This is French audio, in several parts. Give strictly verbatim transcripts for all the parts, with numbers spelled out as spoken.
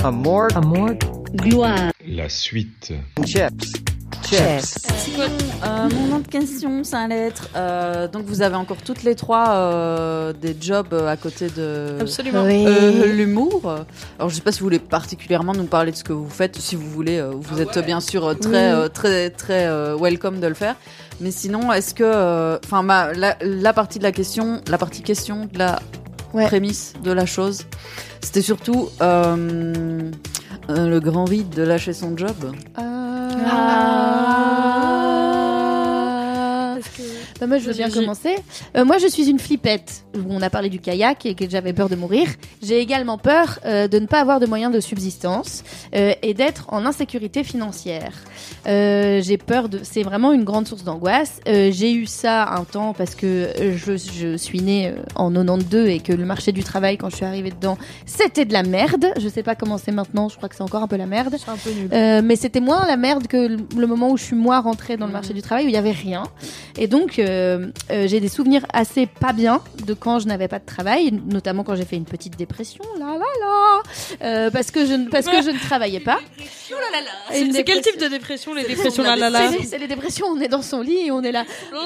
Amour. Amour. Gloire. La suite. Chips. Chips. Euh, mon autre question, ça allait être euh, donc vous avez encore toutes les trois euh, des jobs à côté de Absolument. oui. euh, l'humour. Alors je sais pas si vous voulez particulièrement nous parler de ce que vous faites, si vous voulez. Euh, vous ah êtes ouais. bien sûr très oui. euh, très très euh, welcome de le faire. Mais sinon, est-ce que enfin euh, la, la partie de la question, la partie question de la ouais. prémisse de la chose, c'était surtout euh, euh, le grand vide de lâcher son job. Euh... Ah. Que... Bah moi je veux bien commencer. Euh, moi je suis une flippette. On a parlé du kayak et que j'avais peur de mourir. J'ai également peur euh, de ne pas avoir de moyens de subsistance euh, et d'être en insécurité financière. Euh, j'ai peur de. C'est vraiment une grande source d'angoisse. Euh, j'ai eu ça un temps parce que je, je suis née en quatre-vingt-douze et que le marché du travail quand je suis arrivée dedans c'était de la merde. Je sais pas comment c'est maintenant. Je crois que c'est encore un peu la merde. C'est un peu nul. Euh, mais c'était moins la merde que le, le moment où je suis moi rentrée dans le marché du travail où il y avait rien. Et donc euh, euh, j'ai des souvenirs assez pas bien de quand je n'avais pas de travail, notamment quand j'ai fait une petite dépression, là là là, euh, parce que je parce que je ne travaillais pas. Oh là là là. C'est, c'est quel type de dépression, les dépressions là là là? C'est, c'est les dépressions, on est dans son lit et on est là. Oh,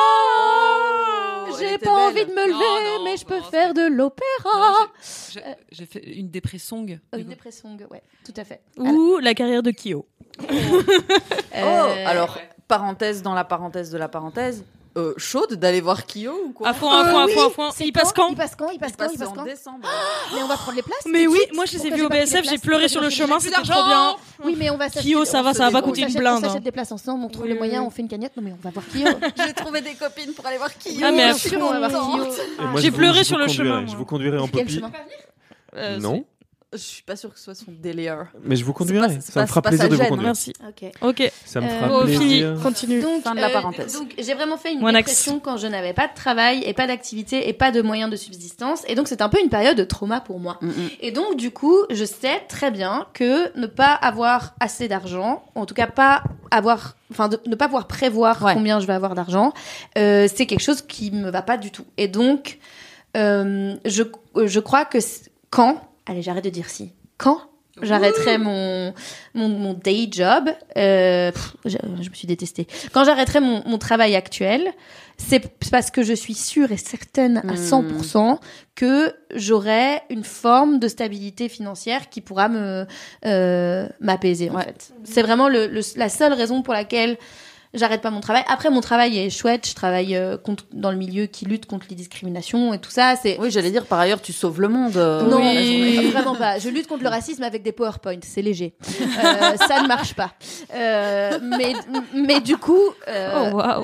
j'ai pas envie de me lever, non, non, mais je peux non, faire de l'opéra. Non, j'ai, j'ai, j'ai fait une dépression. Euh, une dépression, ouais, tout à fait. Ou alors. La carrière de Kyo. Oh, euh, alors. Ouais. Parenthèse dans la parenthèse de la parenthèse, euh, chaude d'aller voir Kyo ou quoi? À fond, à fond, à fond, à fond. Il passe quand? Il passe quand? Il passe quand? Il passe quand? En décembre. Oh, mais on va prendre les places. Mais oui, moi je les ai vus au B S F, j'ai pleuré sur le chemin, c'était trop bien. Oui, mais on va s'acheter. Kyo, ça va, ça va pas coûter une blinde. On s'achète des places ensemble, on trouve les moyens, on fait une cagnotte. Non mais on va voir Kyo. J'ai trouvé des copines pour aller voir Kyo. Ah mais à fond, on va voir Kyo. J'ai pleuré sur le chemin. Je vous conduirai en poppy. Non. Je suis pas sûre que ce soit son délire. Mais je vous conduirai. C'est pas, c'est ça pas, me fera pas plaisir de gêne. vous conduire. Merci. Ok. Ok. Ça me euh, fera oh, plaisir. Fini. Continue. Donc, fin de la parenthèse. Euh, donc j'ai vraiment fait une One dépression axe. quand je n'avais pas de travail et pas d'activité et pas de moyens de subsistance. Et donc c'était un peu une période de trauma pour moi. Mm-hmm. Et donc du coup, je sais très bien que ne pas avoir assez d'argent, en tout cas pas avoir, enfin de, ne pas pouvoir prévoir ouais. combien je vais avoir d'argent, euh, c'est quelque chose qui me va pas du tout. Et donc euh, je je crois que quand, allez j'arrête de dire si, quand j'arrêterai mon, mon, mon day job, euh, pff, je, je me suis détestée. Quand j'arrêterai mon, mon travail actuel, c'est parce que je suis sûre et certaine à cent pour cent que j'aurai une forme de stabilité financière qui pourra me, euh, m'apaiser, en ouais. fait. C'est vraiment le, le, la seule raison pour laquelle j'arrête pas mon travail. Après, mon travail est chouette. Je travaille euh, contre, dans le milieu qui lutte contre les discriminations et tout ça. C'est... Oui, j'allais dire, par ailleurs, tu sauves le monde. Euh, non, oui. vraiment pas. Je lutte contre le racisme avec des PowerPoint. C'est léger. Euh, ça ne marche pas. Euh, mais, mais du coup... Euh, oh, waouh.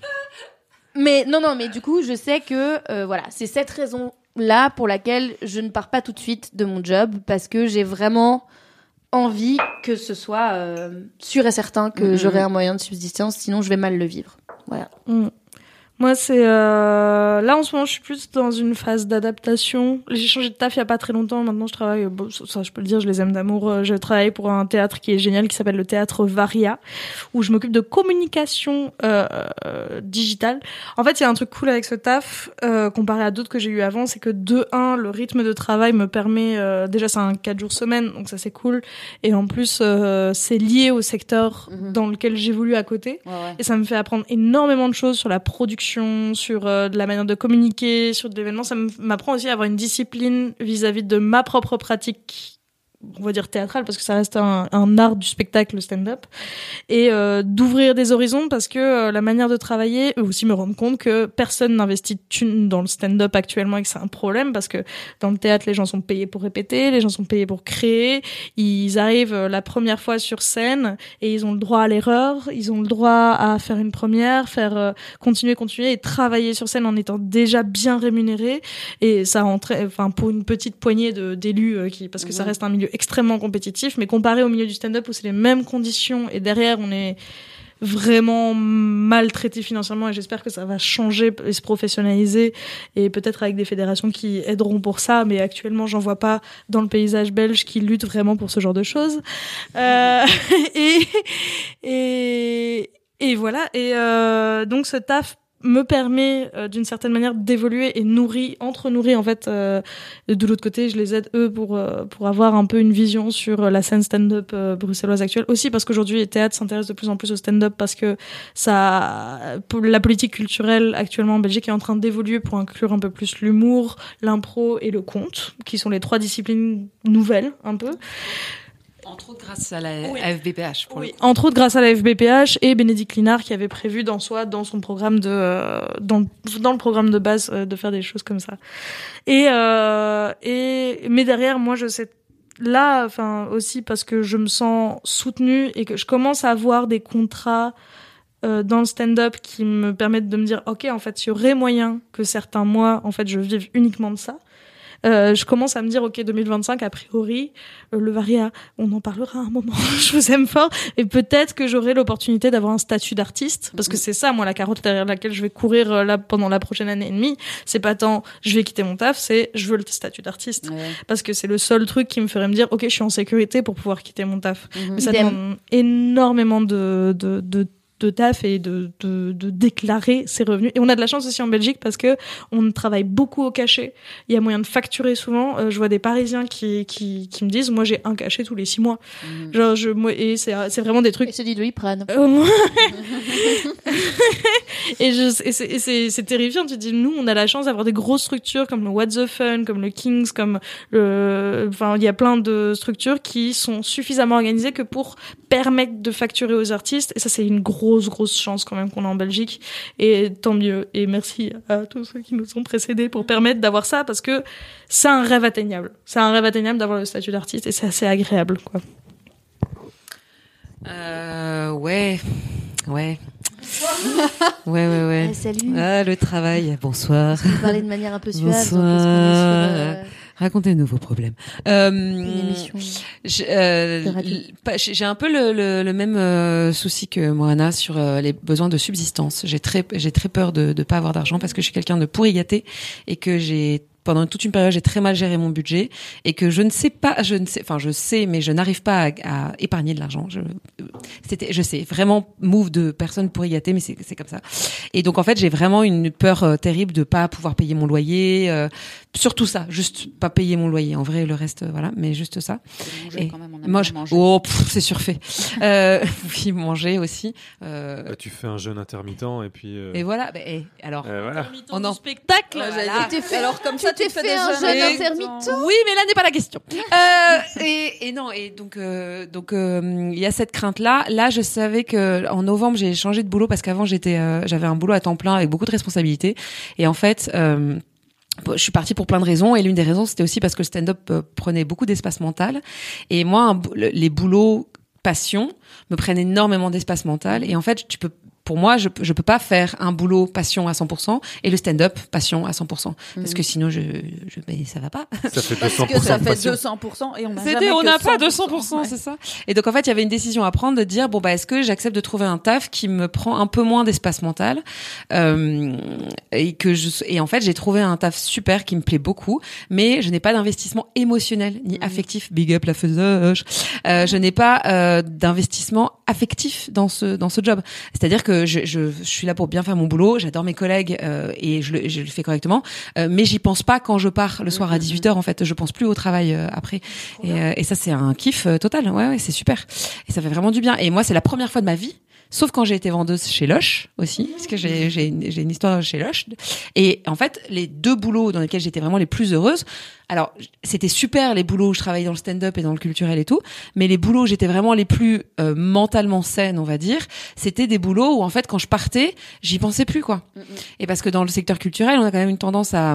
Mais non, non, mais du coup, je sais que euh, voilà, c'est cette raison-là pour laquelle je ne pars pas tout de suite de mon job parce que j'ai vraiment envie que ce soit euh, sûr et certain que mmh. j'aurai un moyen de subsistance, sinon je vais mal le vivre. Voilà. Mmh. Moi, c'est... Euh... Là, en ce moment, je suis plus dans une phase d'adaptation. J'ai changé de taf il y a pas très longtemps. Maintenant, je travaille... Bon, ça, je peux le dire, je les aime d'amour. Je travaille pour un théâtre qui est génial, qui s'appelle le Théâtre Varia, où je m'occupe de communication euh, euh, digitale. En fait, il y a un truc cool avec ce taf, euh, comparé à d'autres que j'ai eu avant, c'est que de un, le rythme de travail me permet... Euh, déjà, c'est un quatre jours semaine, donc ça, c'est cool. Et en plus, euh, c'est lié au secteur mmh. dans lequel j'évolue à côté. Ouais, ouais. Et ça me fait apprendre énormément de choses sur la production, sur euh, de la manière de communiquer, sur de l'événement. Ça m'apprend aussi à avoir une discipline vis-à-vis de ma propre pratique, on va dire théâtrale, parce que ça reste un, un art du spectacle, le stand-up, et euh, d'ouvrir des horizons, parce que euh, la manière de travailler, aussi me rendre compte que personne n'investit de thunes dans le stand-up actuellement et que c'est un problème, parce que dans le théâtre, les gens sont payés pour répéter, les gens sont payés pour créer, ils arrivent euh, la première fois sur scène et ils ont le droit à l'erreur, ils ont le droit à faire une première, faire euh, continuer, continuer et travailler sur scène en étant déjà bien rémunérés, et ça rentrait, enfin pour une petite poignée de d'élus euh, qui, parce que mmh. ça reste un milieu extrêmement compétitif, mais comparé au milieu du stand-up où c'est les mêmes conditions et derrière on est vraiment maltraité financièrement, et j'espère que ça va changer et se professionnaliser, et peut-être avec des fédérations qui aideront pour ça, mais actuellement j'en vois pas dans le paysage belge qui lutte vraiment pour ce genre de choses. Euh, et, et, et voilà, et euh, donc ce taf me permet euh, d'une certaine manière d'évoluer et nourrit, entre-nourrit en fait. Euh, de l'autre côté, je les aide eux pour euh, pour avoir un peu une vision sur la scène stand-up euh, bruxelloise actuelle. Aussi parce qu'aujourd'hui, les théâtres s'intéressent de plus en plus au stand-up parce que ça, la politique culturelle actuellement en Belgique est en train d'évoluer pour inclure un peu plus l'humour, l'impro et le conte, qui sont les trois disciplines nouvelles un peu. Entre autres grâce à la oui. F B P H. Pour oui. le Entre autres grâce à la F B P H et Bénédicte Linard qui avait prévu dans soi, dans son programme de, euh, dans, dans le programme de base, euh, de faire des choses comme ça. Et, euh, et, mais derrière, moi, je sais, là, enfin, aussi parce que je me sens soutenue et que je commence à avoir des contrats, euh, dans le stand-up qui me permettent de me dire, OK, en fait, il y aurait moyen que certains mois, en fait, je vive uniquement de ça. Euh, je commence à me dire, ok, deux mille vingt-cinq, a priori, euh, le Varia, on en parlera un moment, je vous aime fort, et peut-être que j'aurai l'opportunité d'avoir un statut d'artiste, parce que c'est ça, moi, la carotte derrière laquelle je vais courir euh, là pendant la prochaine année et demie, c'est pas tant, je vais quitter mon taf, c'est, je veux le statut d'artiste. Ouais. Parce que c'est le seul truc qui me ferait me dire, ok, je suis en sécurité pour pouvoir quitter mon taf. Mm-hmm. Mais ça demande énormément de, de, de de taf et de, de, de déclarer ses revenus. Et on a de la chance aussi en Belgique parce que on travaille beaucoup au cachet. Il y a moyen de facturer souvent. Euh, je vois des Parisiens qui, qui, qui me disent, moi, j'ai un cachet tous les six mois. Mmh. Genre, je, moi, et c'est, c'est vraiment des trucs. Et se dit, ils prennent. et je, et c'est, et c'est, c'est terrifiant. Tu te dis, nous, on a la chance d'avoir des grosses structures comme le What the Fun, comme le Kings, comme le, enfin, il y a plein de structures qui sont suffisamment organisées que pour permettre de facturer aux artistes. Et ça, c'est une grosse grosse grosse chance quand même qu'on a en Belgique et tant mieux et merci à tous ceux qui nous ont précédés pour permettre d'avoir ça parce que c'est un rêve atteignable c'est un rêve atteignable d'avoir le statut d'artiste et c'est assez agréable quoi. Euh, ouais ouais ouais ouais ouais ah, salut ah, le travail bonsoir vous parlez de manière un peu suave bonsoir donc, est-ce qu'on est sur, euh... Racontez-nous vos problèmes. Euh, Une émission. J'ai, euh, j'ai un peu le, le, le même euh, souci que Moana sur euh, les besoins de subsistance. J'ai très, j'ai très peur de ne pas avoir d'argent parce que je suis quelqu'un de pourri gâté et que j'ai pendant toute une période, j'ai très mal géré mon budget et que je ne sais pas, je ne sais, enfin, je sais, mais je n'arrive pas à, à épargner de l'argent. Je, c'était, je sais, vraiment move de personne pourri gâtée, mais c'est, c'est comme ça. Et donc, en fait, j'ai vraiment une peur euh, terrible de pas pouvoir payer mon loyer, euh, surtout ça, juste pas payer mon loyer. En vrai, le reste, euh, voilà, mais juste ça. Manger, et quand même, on aime mange, manger. Oh, pff, c'est surfait. euh, oui, manger aussi. Euh, bah, tu fais un jeûne intermittent et puis. Euh... Et voilà. Bah, et, alors. Euh, voilà. On en spectacle. Voilà. Fait, alors comme ça, tu t'es fait, fait un jeûne intermittent. Oui, mais là n'est pas la question. euh, et, et non, et donc euh, donc il euh, y a cette crainte là. Là, je savais que en novembre j'ai changé de boulot parce qu'avant j'étais euh, j'avais un boulot à temps plein avec beaucoup de responsabilités. Et en fait. Euh, je suis partie pour plein de raisons et l'une des raisons c'était aussi parce que le stand-up euh, prenait beaucoup d'espace mental et moi un, les boulots passion me prennent énormément d'espace mental et en fait tu peux pour moi, je je peux pas faire un boulot passion à cent pour cent et le stand-up passion à cent pour cent mmh. parce que sinon je je mais ça va pas. Ça fait parce deux cent pour cent que ça fait passion. deux cents pour cent et on a C'était, jamais on n'a pas deux cent cent pour cent, ouais. C'est ça. Et donc en fait, il y avait une décision à prendre de dire bon bah est-ce que j'accepte de trouver un taf qui me prend un peu moins d'espace mental euh, et que je et en fait, j'ai trouvé un taf super qui me plaît beaucoup, mais je n'ai pas d'investissement émotionnel ni mmh. affectif. Big up la faiseuse. Euh, je n'ai pas euh, d'investissement affectif dans ce dans ce job. C'est-à-dire que je je, je suis là pour bien faire mon boulot, j'adore mes collègues euh, et je le, je le fais correctement, euh, mais j'y pense pas quand je pars le soir à dix-huit heures en fait, je pense plus au travail euh, après. Et, euh, et ça c'est un kiff euh, total, ouais, ouais, c'est super. Et ça fait vraiment du bien. Et moi c'est la première fois de ma vie, sauf quand j'ai été vendeuse chez Lush aussi, parce que j'ai, j'ai, une, j'ai une histoire chez Lush. Et en fait, les deux boulots dans lesquels j'étais vraiment les plus heureuse, alors c'était super les boulots où je travaillais dans le stand-up et dans le culturel et tout, mais les boulots où j'étais vraiment les plus euh, mentalement saines, on va dire, c'était des boulots où en fait quand je partais, j'y pensais plus quoi. Mm-hmm. Et parce que dans le secteur culturel, on a quand même une tendance à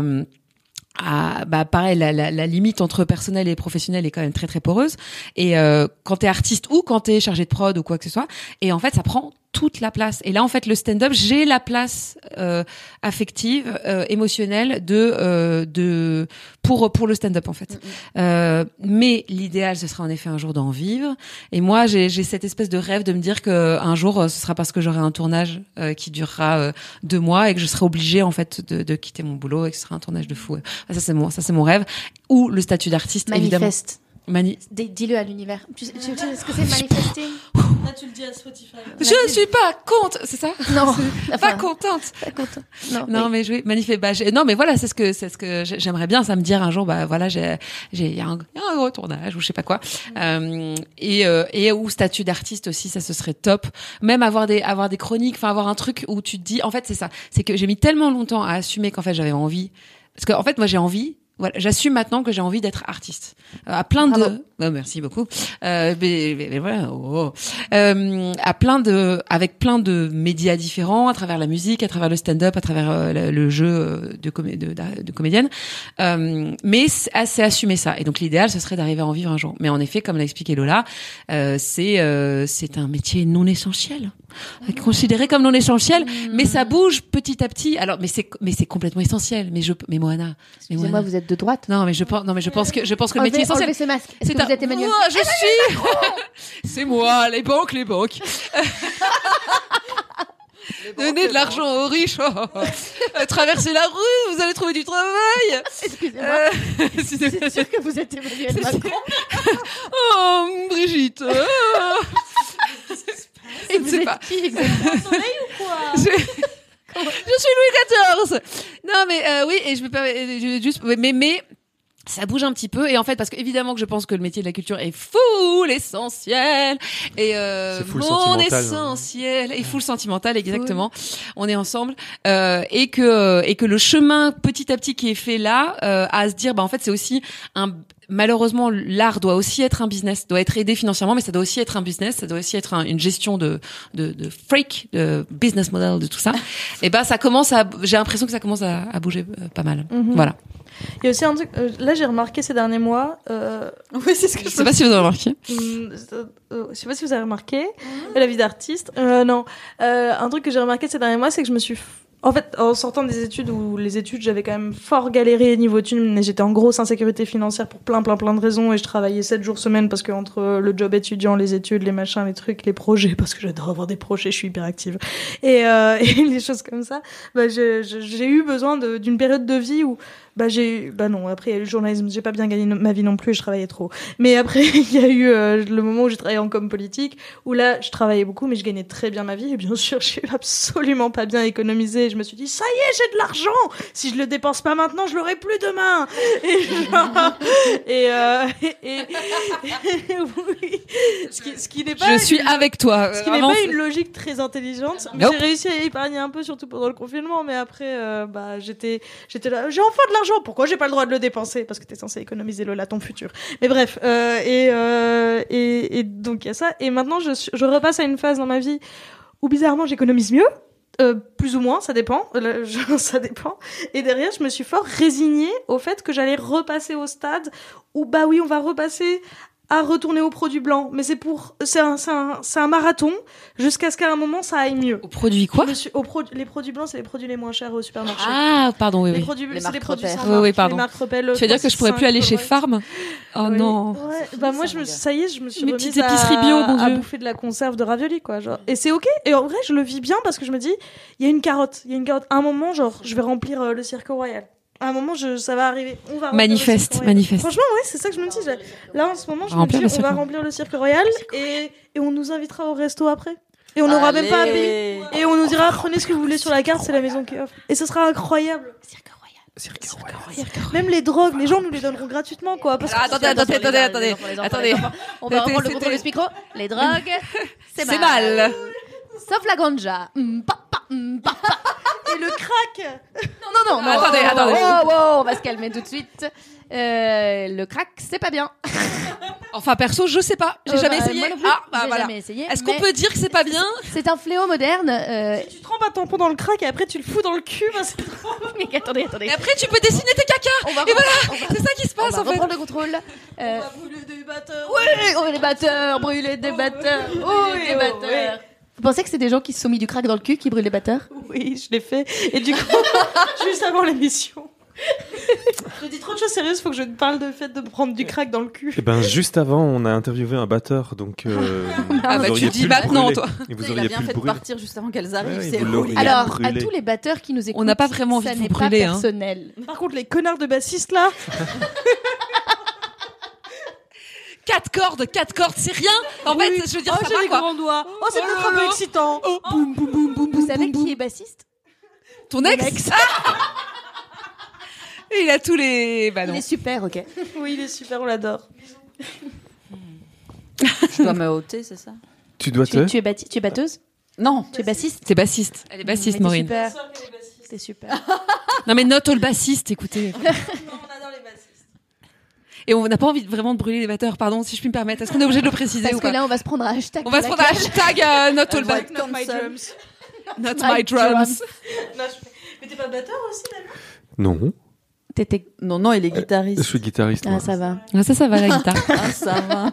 Ah, bah pareil, la, la, la limite entre personnel et professionnel est quand même très très poreuse. Et euh, quand t'es artiste ou quand t'es chargé de prod ou quoi que ce soit, et en fait ça prend toute la place. Et là en fait le stand-up, j'ai la place euh, affective, euh, émotionnelle de euh, de pour pour le stand-up en fait. Mm-hmm. Euh, mais l'idéal ce sera en effet un jour d'en vivre. Et moi j'ai j'ai cette espèce de rêve de me dire que un jour ce sera parce que j'aurai un tournage euh, qui durera euh, deux mois et que je serai obligée en fait de de quitter mon boulot et que ce sera un tournage de fou. Ça c'est mon ça c'est mon rêve. Ou le statut d'artiste Manifeste. évidemment. Mani- Dis-le à l'univers. Tu, tu, tu sais ce que c'est manifesting? Là, tu le dis à Spotify. Je ne suis pas contente, c'est ça? Non. Enfin, pas contente. Pas contente. Non. Non, oui. mais je vais magnifique. Bah, j'ai- non, mais voilà, c'est ce que, c'est ce que j'ai- j'aimerais bien, ça me dire un jour, bah, voilà, j'ai, j'ai, il y a un, il y a un gros tournage ou je sais pas quoi. Euh, et, euh, et ou statut d'artiste aussi, ça, ce serait top. Même avoir des, avoir des chroniques, enfin, avoir un truc où tu te dis, en fait, c'est ça. C'est que j'ai mis tellement longtemps à assumer qu'en fait, j'avais envie. Parce que, en fait, moi, j'ai envie. Voilà, j'assume maintenant que j'ai envie d'être artiste. Euh, à plein Bravo. de, oh, merci beaucoup. Euh, mais, mais, mais voilà, oh. Euh, à plein de, avec plein de médias différents, à travers la musique, à travers le stand-up, à travers euh, le, le jeu de, comé- de, de, de comédienne. Euh, mais c'est, c'est assumer ça. Et donc l'idéal, ce serait d'arriver à en vivre un jour. Mais en effet, comme l'a expliqué Lola, euh, c'est, euh, c'est un métier non essentiel, considéré comme non essentiel, mais ça bouge petit à petit. Alors, mais c'est, mais c'est complètement essentiel. Mais je, mais Moana, mais Excusez-moi, Moana. vous êtes de droite. Non, mais je pense, non, mais je pense que, je pense que le métier Enlevez, essentiel. enlevez ce masque. Est-ce que un- vous êtes Emmanuel Moi, je suis. C'est moi, les banques, les banques. Donnez de l'argent aux riches. Euh, Traversez la rue, vous allez trouver du travail. Excusez-moi. Euh, C'est sûr que vous êtes Emmanuel Macron. Oh, Brigitte. euh, Et Je ne vous sais êtes pas. qui exactement? Je... je suis Louis quatorze. Non, mais euh, oui, et je me permets je- juste, mais mais. Ça bouge un petit peu et en fait parce que évidemment que je pense que le métier de la culture est full essentiel et euh, C'est full mon sentimental, essentiel et full sentimental exactement. On est ensemble euh, et que et que le chemin petit à petit qui est fait là euh, à se dire bah en fait c'est aussi un malheureusement l'art doit aussi être un business, doit être aidé financièrement mais ça doit aussi être un business, ça doit aussi être un, une gestion de de de freak, de business model de tout ça. Et ben ça commence à j'ai l'impression que ça commence à, à bouger euh, pas mal. Mhm. Voilà. Il y a aussi un truc, euh, là j'ai remarqué ces derniers mois, euh, Oui, c'est ce que Je sais pas si vous avez remarqué. hum, euh, euh, je sais pas si vous avez remarqué, la vie d'artiste, euh, non, euh, un truc que j'ai remarqué ces derniers mois, c'est que je me suis, f- en fait, en sortant des études où les études, j'avais quand même fort galéré niveau thunes, mais j'étais en grosse insécurité financière pour plein, plein, plein de raisons, et je travaillais sept jours semaine parce que entre le job étudiant, les études, les machins, les trucs, les projets, parce que j'adore avoir des projets, je suis hyper active, et, euh, et les choses comme ça, bah, j'ai, j'ai j'ai eu besoin de- d'une période de vie où bah j'ai bah non après il y a eu le journalisme, j'ai pas bien gagné no- ma vie non plus, je travaillais trop, mais après il y a eu euh, le moment où j'ai travaillé en com politique où là je travaillais beaucoup mais je gagnais très bien ma vie et bien sûr j'ai absolument pas bien économisé et je me suis dit ça y est j'ai de l'argent, si je le dépense pas maintenant je l'aurai plus demain et genre, et, euh, et, et, et oui ce qui, ce qui n'est pas Je suis avec toi. ce qui n'est Vraiment, pas c'est- une logique très intelligente. Nope. J'ai réussi à épargner un peu, surtout pendant le confinement, mais après, euh, bah, j'étais, j'étais là. J'ai enfin de l'argent. Pourquoi j'ai pas le droit de le dépenser? Parce que t'es censé économiser Lola, ton futur. Mais bref, euh, et, euh, et, et donc il y a ça. Et maintenant, je, suis- je repasse à une phase dans ma vie où bizarrement j'économise mieux. Euh, plus ou moins, ça dépend. Là, je- ça dépend. Et derrière, je me suis fort résignée au fait que j'allais repasser au stade où, bah oui, on va repasser à retourner aux produits blancs. Mais c'est pour, c'est un, c'est un, c'est un marathon jusqu'à ce qu'à un moment ça aille mieux. Au produit quoi? Je me suis- au pro- les produits blancs, c'est les produits les moins chers au supermarché. Ah, pardon, oui, les oui. produits, Les c'est les marques produits repères. sans Oui, marque, oui, pardon. les marques repères, Tu veux dire que je pourrais plus aller chez Farm? Oh Oui. non. Ouais, bah moi je me, Ça, ça y est, je me suis Mes remise petites épiceries à, bio, mon à Dieu. bouffer de la conserve de ravioli quoi, genre. Et c'est ok. Et en vrai, je le vis bien parce que je me dis, il y a une carotte, il y a une carotte. À un moment, genre, je vais remplir euh, le Cirque Royal. À un moment, je, ça va arriver. On va remplir Manifeste, le Cirque Royal. manifeste. Franchement, ouais, c'est ça que je me dis. j'ai- Là, en ce moment, je Remplir me le dis, on Cirque va Royal. remplir le Cirque Royal et, et on nous invitera au resto après. Et on n'aura même pas à payer. Allez. Et on nous dira, prenez ce que vous voulez sur la carte, c'est la maison qui offre. Et ce sera incroyable. Cirque Royal. Même les drogues, les gens nous les donneront gratuitement, quoi. Parce que Ah, attendez, attendez, attendez, attendez. Attendez. On va C'était- reprendre le c'était- contrôle du micro. Les drogues, c'est C'est mal. mal. Sauf la ganja. Mm, pa, pa, mm, pa, pa. Et le crack. Non, non, non. Attendez, oh, attendez. Oh, oh, on va se calmer tout de suite. Euh, le crack, c'est pas bien. Enfin, perso, je sais pas. J'ai Euh, jamais bah, essayé. moi non plus, Ah, bah j'ai voilà. jamais essayé. Est-ce qu'on mais peut dire que c'est pas bien? C'est un fléau moderne. Euh... Tu trempes un tampon dans le crack et après tu le fous dans le cul. Bah, c'est trop... Mais attendez, attendez. Et après, tu peux dessiner tes caca. On va Et voilà, reprendre- on va- c'est ça qui se on passe va en fait. reprendre le contrôle. Euh... On va brûler des batteurs. Oui, oh, les batteurs, brûler des batteurs, oui, brûler des oh, batteurs. Vous pensez que c'est des gens qui se sont mis du crack dans le cul qui brûlent les batteurs? Oui, je l'ai fait. Et du coup, juste avant l'émission, je dis trop de choses sérieuses. Faut que je te parle de fait de prendre du crack dans le cul. Eh ben, juste avant, on a interviewé un batteur, donc euh, Ah vous bah, auriez tu dis pu le maintenant, brûler. toi. Et vous Il a auriez bien pu fait le de brûler. partir juste avant qu'elles arrivent. Ouais, c'est vous l'auriez horrible. bien Alors, à brûlé. tous les batteurs qui nous écoutent, On n'a pas vraiment envie ça de vous n'est pas brûler, hein. personnel. Par contre, les connards de bassistes là, Quatre cordes, quatre cordes, c'est rien. En oui. fait, je veux dire, oh, ça j'ai va, des quoi. grands doigts. Oh, c'est oh peut-être un peu excitant. Oh, boum, boum, boum, boum, Vous boum, savez boum, qui est bassiste? Ton ex, ex. Il a tous les... Bah non. Il est super, ok. Oui, il est super, on l'adore. Je dois me ôter, c'est ça? Tu dois tu, te... tu, es batti- tu es batteuse? Non. Tu es bassiste? C'est bassiste. Elle est bassiste, Mais Maureen. Super. C'est super. Non mais note all bassiste, écoutez. Non, on adore les bassistes. Et on n'a pas envie de vraiment de brûler les batteurs, pardon, si je puis me permettre. Est-ce qu'on est obligé de le préciser Parce ou que pas? là, on va se prendre un hashtag. On va se prendre un hashtag euh, not all va bass. être Not my cancel. drums. Not My my drums. Non, je... Mais t'es pas batteur aussi, Damien? Non, T'étais... Non, non, il est je guitariste. suis guitariste. Ah, moi. ça va. Ah, ça, ça va, la guitare. Ah, ça va.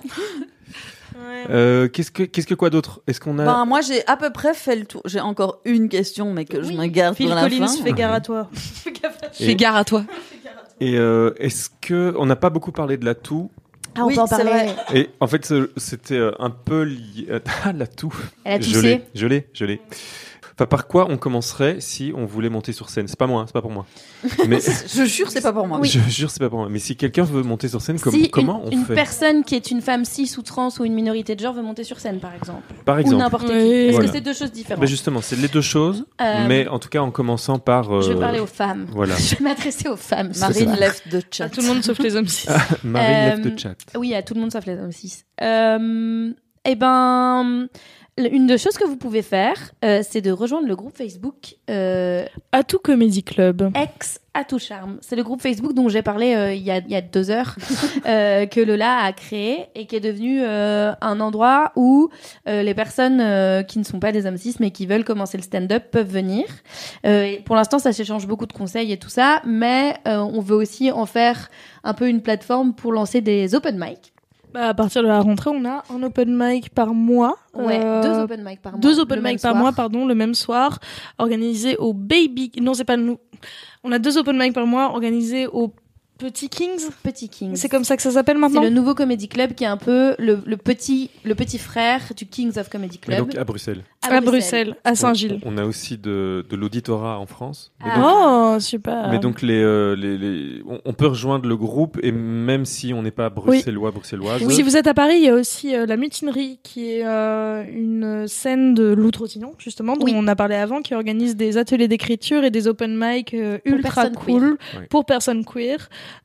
Ouais. Euh, qu'est-ce que qu'est-ce que quoi d'autre? Est-ce qu'on a Ben, moi, j'ai à peu près fait le tour. J'ai encore une question, mais que je Oui. me garde Phil pour la Collins, fin. fais gare à toi. Fais gare à toi. et euh, est-ce que on n'a pas beaucoup parlé de l'atout? Ah, on Oui, peut en c'est parler. vrai. Et en fait, ce- c'était euh, un peu lié. Ah, l'atout. Elle a Je toussé. l'ai, je l'ai, je l'ai. Enfin, par quoi on commencerait si on voulait monter sur scène? C'est pas moi, c'est pas pour moi. Mais Je jure, c'est pas pour moi. Oui. je jure, c'est pas pour moi. Mais si quelqu'un veut monter sur scène, comme, Si comment une, on une fait? personne qui est une femme cis ou trans ou une minorité de genre veut monter sur scène, par exemple. Par Ou exemple. n'importe qui. Oui. Parce Voilà. que c'est deux choses différentes. Ben justement, c'est les deux choses, Euh, mais en tout cas en commençant par. euh, Je vais parler aux femmes. Voilà. Je vais m'adresser aux femmes. ce Marine soir. left the chat. À tout le monde sauf les hommes cis. Marine Euh, left the chat. Oui, à tout le monde sauf les hommes cis. Euh, eh ben, une des choses que vous pouvez faire, euh, c'est de rejoindre le groupe Facebook euh, Atout Comedy Club. Ex Atout Charme. C'est le groupe Facebook dont j'ai parlé euh, il y, a, il y a deux heures, euh, que Lola a créé et qui est devenu euh, un endroit où euh, les personnes euh, qui ne sont pas des hommes cis mais qui veulent commencer le stand-up peuvent venir. Euh, et pour l'instant, ça s'échange beaucoup de conseils et tout ça, mais euh, on veut aussi en faire un peu une plateforme pour lancer des open mic. Bah, à partir de la rentrée, on a un open mic par mois. Ouais, Euh, deux open mic par mois. Deux open le même mic par soir. mois, pardon, le même soir, organisés au Baby. Non, c'est pas nous. On a deux open mic par mois organisés au Petit Kings. Petit Kings. C'est comme ça que ça s'appelle C'est maintenant. le nouveau comedy club qui est un peu le, le petit le petit frère du Kings of Comedy Mais Club donc à Bruxelles. À Bruxelles, à Saint-Gilles. On, on a aussi de, de l'auditorat en France. Mais Ah. donc, Oh, super. mais donc les, euh, les, les- on, on peut rejoindre le groupe et même si on n'est pas bruxellois, bruxelloise. Si vous êtes à Paris, il y a aussi euh, la Mutinerie, qui est euh, une scène de Loutre-Ottignon, justement, dont Oui. on a parlé avant, qui organise des ateliers d'écriture et des open mic euh, Pour ultra personnes cool queer. Ouais. pour personnes queer.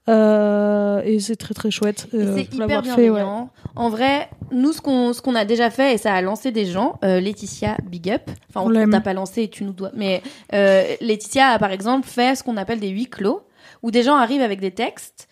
Euh, et c'est très très chouette. Et euh, c'est pour hyper l'avoir fait, ouais. bienveillant. En vrai, nous, ce qu'on ce qu'on a déjà fait, et ça a lancé des gens, euh, Laetitia, big up. Enfin, On on l'aime. t'a pas lancé et tu nous dois. Mais euh, Laetitia a, par exemple, fait ce qu'on appelle des huis clos, où des gens arrivent avec des textes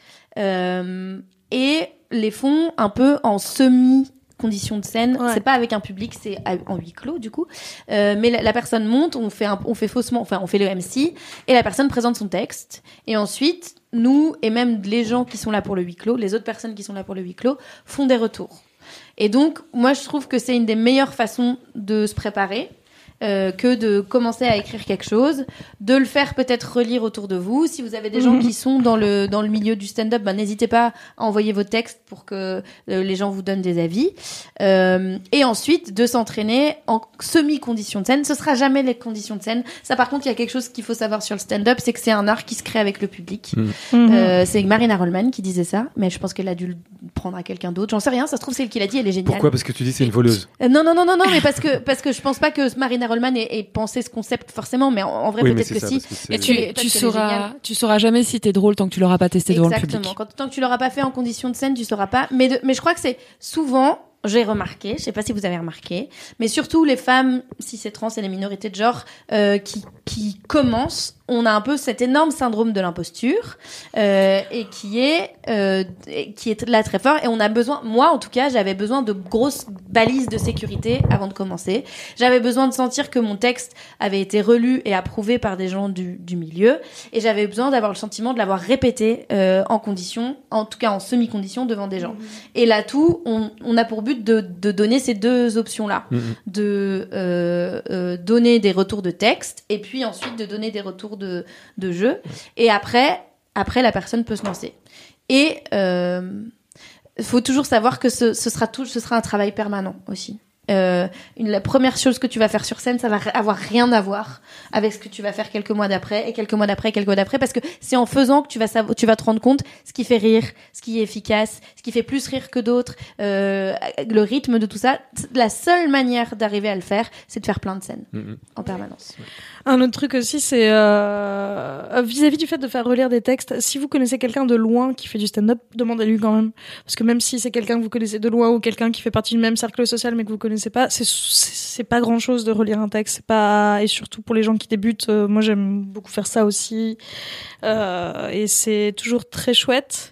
euh, et les font un peu en semi conditions de scène. Ouais. C'est pas avec un public, c'est à- en huis clos du coup. Euh, mais la, la personne monte, on fait un, on fait faussement, enfin on fait le M C et la personne présente son texte. Et ensuite, nous et même les gens qui sont là pour le huis clos, les autres personnes qui sont là pour le huis clos, font des retours. Et donc, moi, je trouve que c'est une des meilleures façons de se préparer. Euh, que de commencer à écrire quelque chose, de le faire peut-être relire autour de vous. Si vous avez des gens Mhm. qui sont dans le dans le milieu du stand-up, ben, n'hésitez pas à envoyer vos textes pour que euh, les gens vous donnent des avis. Euh, et ensuite, de s'entraîner en semi-conditions de scène. Ce sera jamais les conditions de scène. Ça, par contre, il y a quelque chose qu'il faut savoir sur le stand-up, c'est que c'est un art qui se crée avec le public. Mhm. Euh, c'est Marina Rollman qui disait ça, mais je pense qu'elle a dû le prendre à quelqu'un d'autre. J'en sais rien, ça se trouve c'est elle qui l'a dit, elle est géniale. Pourquoi? Parce que tu dis c'est une voleuse. Euh, non, non, non, non, non, mais parce que, parce que je pense pas que Marina Rollman ait, ait pensé ce concept forcément, mais en, en vrai, Oui, mais peut-être c'est que ça, si. parce que c'est- Et tu, Peut-être tu qu'elle est sauras, géniale. tu sauras jamais si t'es drôle tant que tu l'auras pas testé devant le public. Exactement. Quand, tant que tu l'auras pas fait en conditions de scène, tu sauras pas. Mais, de- mais je crois que c'est souvent, j'ai remarqué, je sais pas si vous avez remarqué, mais surtout les femmes, si c'est trans et les minorités de genre, euh, qui, qui commencent, on a un peu cet énorme syndrome de l'imposture, euh, et qui est, euh, et qui est là très fort. Et on a besoin, moi en tout cas, j'avais besoin de grosses balises de sécurité avant de commencer. J'avais besoin de sentir que mon texte avait été relu et approuvé par des gens du, du milieu. Et j'avais besoin d'avoir le sentiment de l'avoir répété euh, en condition, en tout cas en semi-condition devant des gens. Et là tout, on, on a pour but de, de donner ces deux options-là. Mhm. De euh, euh, donner des retours de texte et puis ensuite de donner des retours de, de jeu. Et après, après, la personne peut se lancer. Et il euh, faut toujours savoir que ce, ce, sera tout, ce sera un travail permanent aussi. Euh, une, la première chose que tu vas faire sur scène, ça va avoir rien à voir avec ce que tu vas faire quelques mois d'après, et quelques mois d'après, et quelques mois d'après, parce que c'est en faisant que tu vas savoir, tu vas te rendre compte ce qui fait rire, ce qui est efficace, ce qui fait plus rire que d'autres, euh, le rythme de tout ça. La seule manière d'arriver à le faire, c'est de faire plein de scènes mmh. en permanence. Un autre truc aussi, c'est euh, vis-à-vis du fait de faire relire des textes. Si vous connaissez quelqu'un de loin qui fait du stand-up, demandez-lui quand même, parce que même si c'est quelqu'un que vous connaissez de loin ou quelqu'un qui fait partie du même cercle social mais que vous connaissez pas, c'est c'est, c'est pas grand-chose de relire un texte. C'est pas, et surtout pour les gens qui débutent, euh, moi j'aime beaucoup faire ça aussi, euh, et c'est toujours très chouette.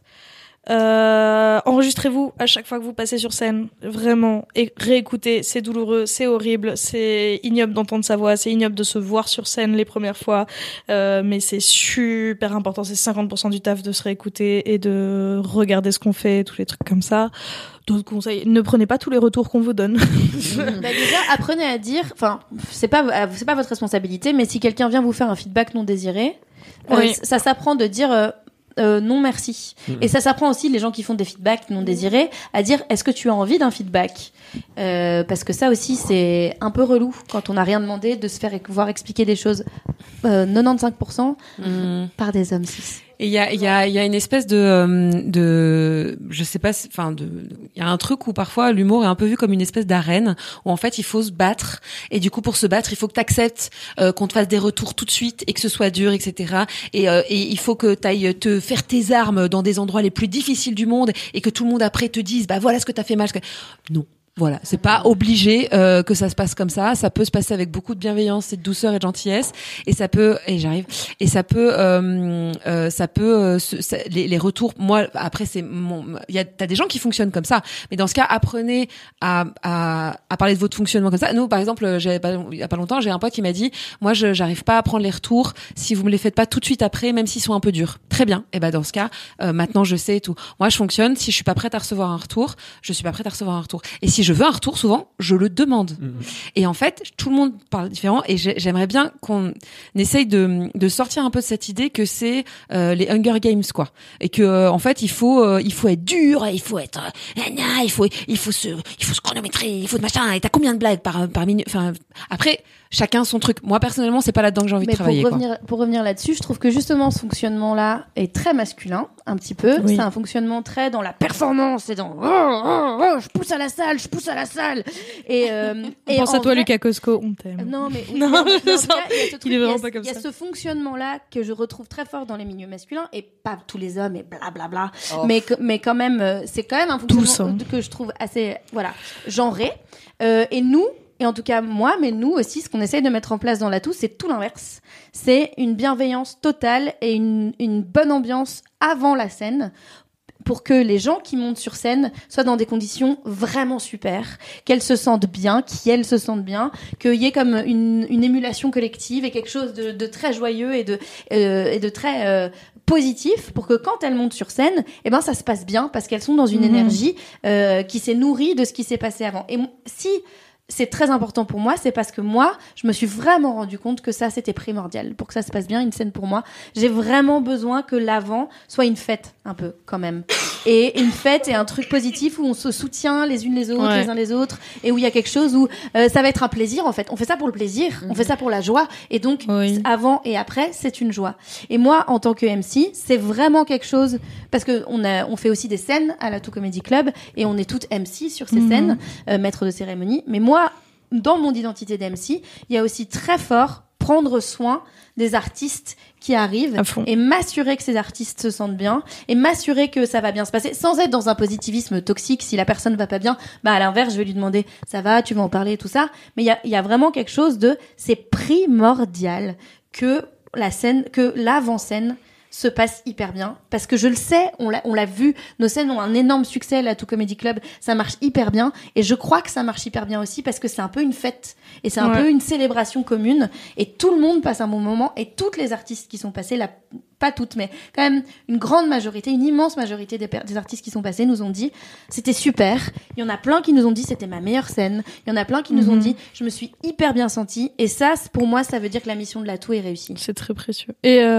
Euh, enregistrez-vous à chaque fois que vous passez sur scène, vraiment, et réécoutez. C'est douloureux, c'est horrible, c'est ignoble d'entendre sa voix, c'est ignoble de se voir sur scène les premières fois, euh, mais c'est super important. C'est cinquante pour cent du taf de se réécouter et de regarder ce qu'on fait, tous les trucs comme ça. D'autres conseils, ne prenez pas tous les retours qu'on vous donne. Bah déjà, apprenez à dire, enfin, c'est pas, c'est pas votre responsabilité, mais si quelqu'un vient vous faire un feedback non désiré, oui. euh, ça s'apprend de dire. Euh, Euh, non merci. Mmh. Et ça s'apprend aussi, les gens qui font des feedbacks non désirés, à dire est-ce que tu as envie d'un feedback, euh, parce que ça aussi c'est un peu relou quand on n'a rien demandé de se faire voir expliquer des choses euh, quatre-vingt-quinze pour cent mmh. par des hommes cis. Et il y a, il y a, il y a une espèce de, de, je sais pas, enfin, de, il y a un truc où parfois l'humour est un peu vu comme une espèce d'arène où en fait il faut se battre, et du coup pour se battre il faut que t'acceptes euh, qu'on te fasse des retours tout de suite et que ce soit dur, et cetera. Et, euh, et il faut que t'ailles te faire tes armes dans des endroits les plus difficiles du monde et que tout le monde après te dise bah voilà ce que t'as fait mal. Non. Voilà, c'est pas obligé euh, que ça se passe comme ça. Ça peut se passer avec beaucoup de bienveillance et de douceur et de gentillesse, et ça peut, et j'arrive, et ça peut, euh, euh, ça peut, euh, se, ça, les, les retours. Moi, après, c'est mon, il y a, t'as des gens qui fonctionnent comme ça, mais dans ce cas, apprenez à, à, à parler de votre fonctionnement comme ça. Nous, par exemple, j'ai pas, il y a pas longtemps, j'ai un pote qui m'a dit, moi, je, j'arrive pas à prendre les retours si vous me les faites pas tout de suite après, même s'ils sont un peu durs. Très bien. Et ben dans ce cas, euh, maintenant, je sais et tout. Moi, je fonctionne. Si je suis pas prête à recevoir un retour, je suis pas prête à recevoir un retour. Et si je veux un retour, souvent, je le demande. Mmh. Et en fait, tout le monde parle différent, et j'aimerais bien qu'on essaye de, de sortir un peu de cette idée que c'est euh, les Hunger Games, quoi. Et que, euh, en fait, il faut, euh, il faut être dur, il faut être, euh, il faut, il faut se, il faut se chronométrer, il faut de machin, et t'as combien de blagues par, par minute, enfin, après, chacun son truc. Moi, personnellement, c'est pas là-dedans que j'ai envie Mais de travailler. Pour revenir, quoi. pour revenir là-dessus, je trouve que justement ce fonctionnement-là est très masculin, un petit peu. Oui. C'est un fonctionnement très dans la performance et dans oh, oh, oh, je pousse à la salle, je pousse à la salle. Et, euh, et pense à toi, vrai... Lucas Cosco, on t'aime. Non, mais non, non, il y a, ce il est vraiment pas comme ça. Il y a ce fonctionnement-là que je retrouve très fort dans les milieux masculins, et pas tous les hommes et blablabla. Bla bla. Oh. Mais mais quand même, c'est quand même un fonctionnement Tous, hein. que je trouve assez voilà genré. Euh, et nous. Et en tout cas, moi, mais nous aussi, ce qu'on essaye de mettre en place dans l'Atout, c'est tout l'inverse. C'est une bienveillance totale et une, une bonne ambiance avant la scène, pour que les gens qui montent sur scène soient dans des conditions vraiment super, qu'elles se sentent bien, qu'elles se sentent bien, qu'il y ait comme une, une émulation collective et quelque chose de, de très joyeux et de, euh, et de très euh, positif, pour que quand elles montent sur scène, eh ben ça se passe bien, parce qu'elles sont dans une mmh. énergie euh, qui s'est nourrie de ce qui s'est passé avant. Et si c'est très important pour moi, c'est parce que moi, je me suis vraiment rendu compte que ça, c'était primordial. Pour que ça se passe bien, une scène pour moi, j'ai vraiment besoin que l'avant soit une fête, un peu, quand même. Et une fête et un truc positif où on se soutient les unes les autres, ouais. les uns les autres, et où il y a quelque chose où euh, ça va être un plaisir, en fait. On fait ça pour le plaisir, mmh. on fait ça pour la joie, et donc, oui. avant et après, c'est une joie. Et moi, en tant que M C, c'est vraiment quelque chose, parce que on a, on fait aussi des scènes à l'Atout Comedy Club, et on est toutes M C sur ces mmh. scènes, euh, maître de cérémonie, mais moi, dans mon identité d'M C, il y a aussi très fort prendre soin des artistes qui arrivent et m'assurer que ces artistes se sentent bien et m'assurer que ça va bien se passer, sans être dans un positivisme toxique. Si la personne va pas bien, bah à l'inverse, je vais lui demander ça va, tu vas en parler, tout ça. Mais il y a, il y a vraiment quelque chose de, c'est primordial que la scène, que l'avant-scène se passe hyper bien, parce que je le sais, on l'a, on l'a vu, nos scènes ont un énorme succès à l'Atout Comedy Club, ça marche hyper bien, et je crois que ça marche hyper bien aussi parce que c'est un peu une fête, et c'est un ouais. peu une célébration commune, et tout le monde passe un bon moment, et toutes les artistes qui sont passés, la, pas toutes, mais quand même une grande majorité, une immense majorité des, des artistes qui sont passés nous ont dit c'était super, il y en a plein qui nous ont dit c'était ma meilleure scène, il y en a plein qui mm-hmm. nous ont dit je me suis hyper bien sentie, et ça, pour moi, ça veut dire que la mission de l'Atout est réussie. C'est très précieux. Et euh,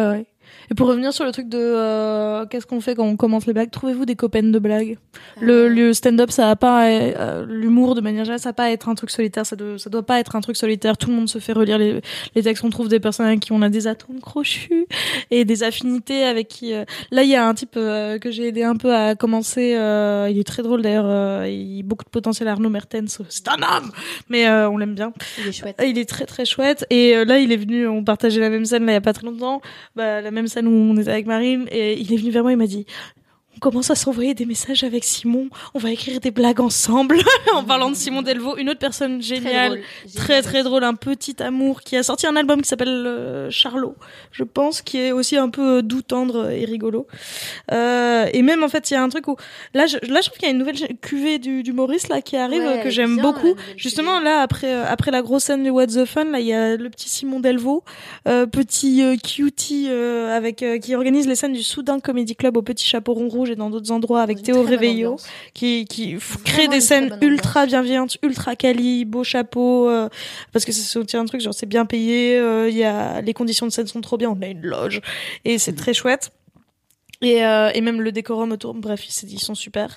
Et pour revenir sur le truc de euh, qu'est-ce qu'on fait quand on commence les blagues, trouvez-vous des copaines de blagues. Le, le stand-up, ça a pas euh, l'humour de manière générale, ça a pas à être un truc solitaire, ça doit, ça doit pas être un truc solitaire. Tout le monde se fait relire les, les textes, on trouve des personnes avec qui on a des atomes crochus et des affinités avec qui. Euh... Là, il y a un type euh, que j'ai aidé un peu à commencer. Euh, il est très drôle d'ailleurs. Euh, il a beaucoup de potentiel. Arnaud Mertens, c'est un homme, mais euh, on l'aime bien. Il est chouette. Il est très très chouette. Et euh, là, il est venu, on partageait la même scène là il y a pas très longtemps. Bah, la même scène où on était avec Marine, et il est venu vers moi, il m'a dit on commence à s'envoyer des messages avec Simon, on va écrire des blagues ensemble en parlant de Simon Delvaux, une autre personne géniale, très très, très, très drôle, un petit amour qui a sorti un album qui s'appelle euh, Charlot, je pense, qui est aussi un peu doux, tendre et rigolo. Euh, et même en fait, il y a un truc où là je, là je trouve qu'il y a une nouvelle cuvée du d'humoristes là qui arrive, ouais, que j'aime bien, beaucoup. Justement cuvée. Là après euh, après la grosse scène du What the Fun, là il y a le petit Simon Delvaux, euh, petit euh, cutie euh, avec euh, qui organise les scènes du Soudain Comedy Club au Petit Chaperon Rouge et dans d'autres endroits avec Théo Réveillot qui qui crée des scènes ultra bienveillantes, ultra quali, beau chapeau euh, parce que c'est aussi un truc genre c'est bien payé, il euh, y a les conditions de scène sont trop bien, on a une loge et c'est très chouette. Et, euh, et même le décorum autour, bref, ils, ils sont super.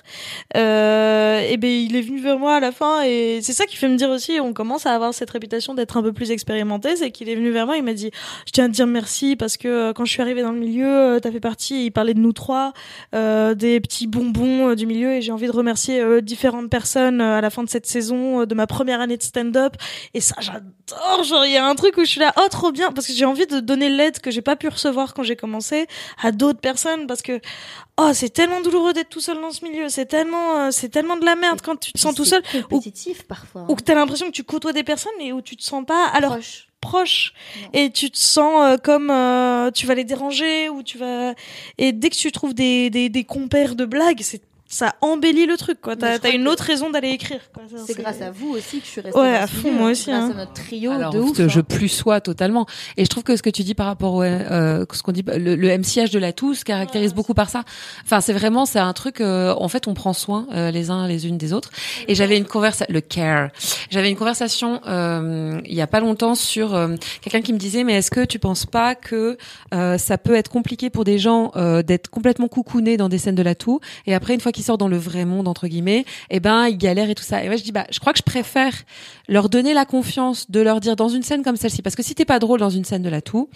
Euh, et ben il est venu vers moi à la fin, et c'est ça qui fait me dire aussi, on commence à avoir cette réputation d'être un peu plus expérimenté, c'est qu'il est venu vers moi, il m'a dit, je tiens à te dire merci parce que euh, quand je suis arrivée dans le milieu, euh, t'as fait partie, il parlait de nous trois, euh, des petits bonbons euh, du milieu, et j'ai envie de remercier euh, différentes personnes euh, à la fin de cette saison, euh, de ma première année de stand-up, et ça j'adore, genre il y a un truc où je suis là, oh trop bien, parce que j'ai envie de donner l'aide que j'ai pas pu recevoir quand j'ai commencé à d'autres personnes, parce que oh c'est tellement douloureux d'être tout seul dans ce milieu, c'est tellement euh, c'est tellement de la merde quand tu te sens tout seul, compétitif ou, parfois hein. Ou que t'as l'impression que tu côtoies des personnes et où tu te sens pas alors proche, proche et tu te sens euh, comme euh, tu vas les déranger, ou tu vas, et dès que tu trouves des des des compères de blagues, c'est ça embellit le truc, quoi. T'as, t'as une autre raison d'aller écrire, quoi. Ça, c'est, c'est grâce à vous aussi que je suis restée. Ouais, à fond, moi aussi. Grâce hein. à notre trio Alors, de ouf. Je plus sois totalement. Et je trouve que ce que tu dis par rapport au, euh, ce qu'on dit, le, le M C H de l'atout se caractérise ouais, beaucoup par ça. Enfin, c'est vraiment, c'est un truc, euh, en fait, on prend soin, euh, les uns les unes des autres. Et j'avais une conversation, le care. J'avais une conversation, euh, il y a pas longtemps sur, euh, quelqu'un qui me disait, mais est-ce que tu penses pas que, euh, ça peut être compliqué pour des gens, euh, d'être complètement coucounés dans des scènes de l'atout, et après, une fois qu'ils sortent dans le vrai monde, entre guillemets, eh ben ils galèrent et tout ça. Et moi je dis bah je crois que je préfère leur donner la confiance de leur dire dans une scène comme celle-ci, parce que si t'es pas drôle dans une scène de l'atout,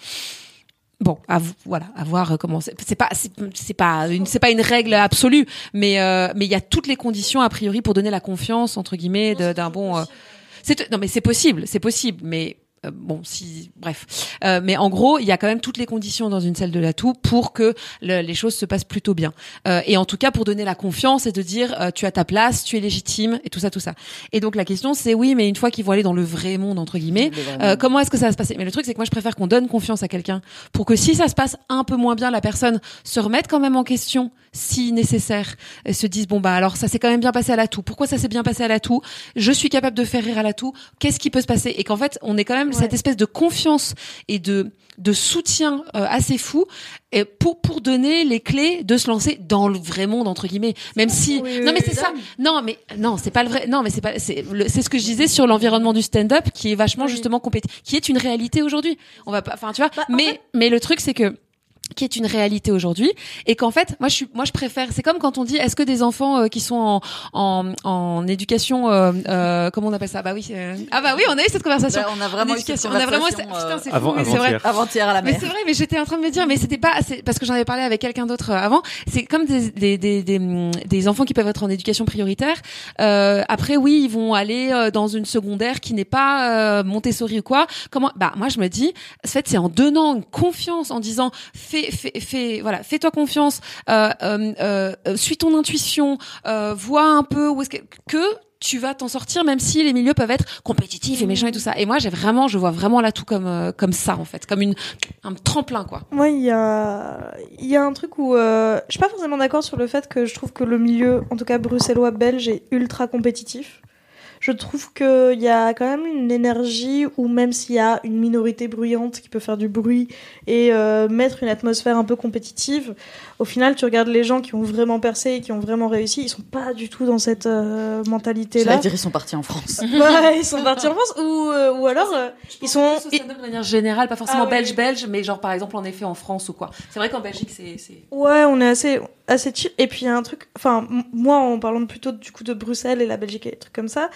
bon, à vous, voilà, à voir comment c'est. C'est pas, c'est, c'est pas une, c'est pas une règle absolue, mais euh, mais il y a toutes les conditions a priori pour donner la confiance entre guillemets de, d'un bon. Euh, c'est non mais c'est possible, c'est possible, mais Euh, bon, si, bref, euh, mais en gros, il y a quand même toutes les conditions dans une salle de l'atout pour que le, les choses se passent plutôt bien. Euh, et en tout cas, pour donner la confiance et de dire, euh, tu as ta place, tu es légitime, et tout ça, tout ça. Et donc la question, c'est oui, mais une fois qu'ils vont aller dans le vrai monde entre guillemets, euh, comment est-ce que ça va se passer? Mais le truc, c'est que moi, je préfère qu'on donne confiance à quelqu'un pour que si ça se passe un peu moins bien, la personne se remette quand même en question, si nécessaire, et se dise bon bah alors ça s'est quand même bien passé à l'atout. Pourquoi ça s'est bien passé à l'atout? Je suis capable de faire rire à l'atout. Qu'est-ce qui peut se passer? Et qu'en fait, on est quand même ouais. cette espèce de confiance et de de soutien euh, assez fou, et pour pour donner les clés de se lancer dans le vrai monde entre guillemets, même si oui, non mais c'est ça non mais non c'est pas le vrai non mais c'est pas c'est le, c'est ce que je disais sur l'environnement du stand-up qui est vachement oui. justement compétitif, qui est une réalité aujourd'hui. On va pas enfin tu vois bah, mais fait... mais le truc c'est que qui est une réalité aujourd'hui, et qu'en fait moi je suis moi je préfère, c'est comme quand on dit est-ce que des enfants euh, qui sont en en en éducation euh, euh comment on appelle ça bah oui euh, ah bah oui on a eu cette conversation bah, on a vraiment eu cette conversation, on a vraiment euh, putain c'est avant, fou mais c'est vrai avant-hier à la mer. Mais c'est vrai, mais j'étais en train de me dire mais c'était pas c'est parce que j'en avais parlé avec quelqu'un d'autre avant, c'est comme des des des des, des enfants qui peuvent être en éducation prioritaire, euh, après oui ils vont aller dans une secondaire qui n'est pas euh, Montessori ou quoi, comment bah moi je me dis en fait c'est en donnant une confiance, en disant fais Fais, fais, voilà, fais-toi confiance, euh, euh, euh, suis ton intuition, euh, vois un peu où est-ce que, que tu vas t'en sortir, même si les milieux peuvent être compétitifs et méchants et tout ça. Et moi, j'ai vraiment, je vois vraiment l'atout comme euh, comme ça en fait, comme une un tremplin quoi. Moi, il y a il y a un truc où euh, je suis pas forcément d'accord sur le fait que je trouve que le milieu, en tout cas bruxellois belge, est ultra compétitif. je trouve qu'il y a quand même une énergie où même s'il y a une minorité bruyante qui peut faire du bruit et euh, mettre une atmosphère un peu compétitive, au final, tu regardes les gens qui ont vraiment percé et qui ont vraiment réussi, ils sont pas du tout dans cette euh, mentalité-là. J'allais dire, ils sont partis en France. Ouais, ils sont partis en France ou, euh, ou alors euh, ils sont... Plus au stand-up de manière générale, pas forcément Ah, oui. belge-belge, mais genre par exemple en effet en France ou quoi. C'est vrai qu'en Belgique, c'est... c'est... Ouais, on est assez, assez chill. Et puis il y a un truc, enfin, m- moi en parlant plutôt du coup de Bruxelles et la Belgique et des trucs comme ça,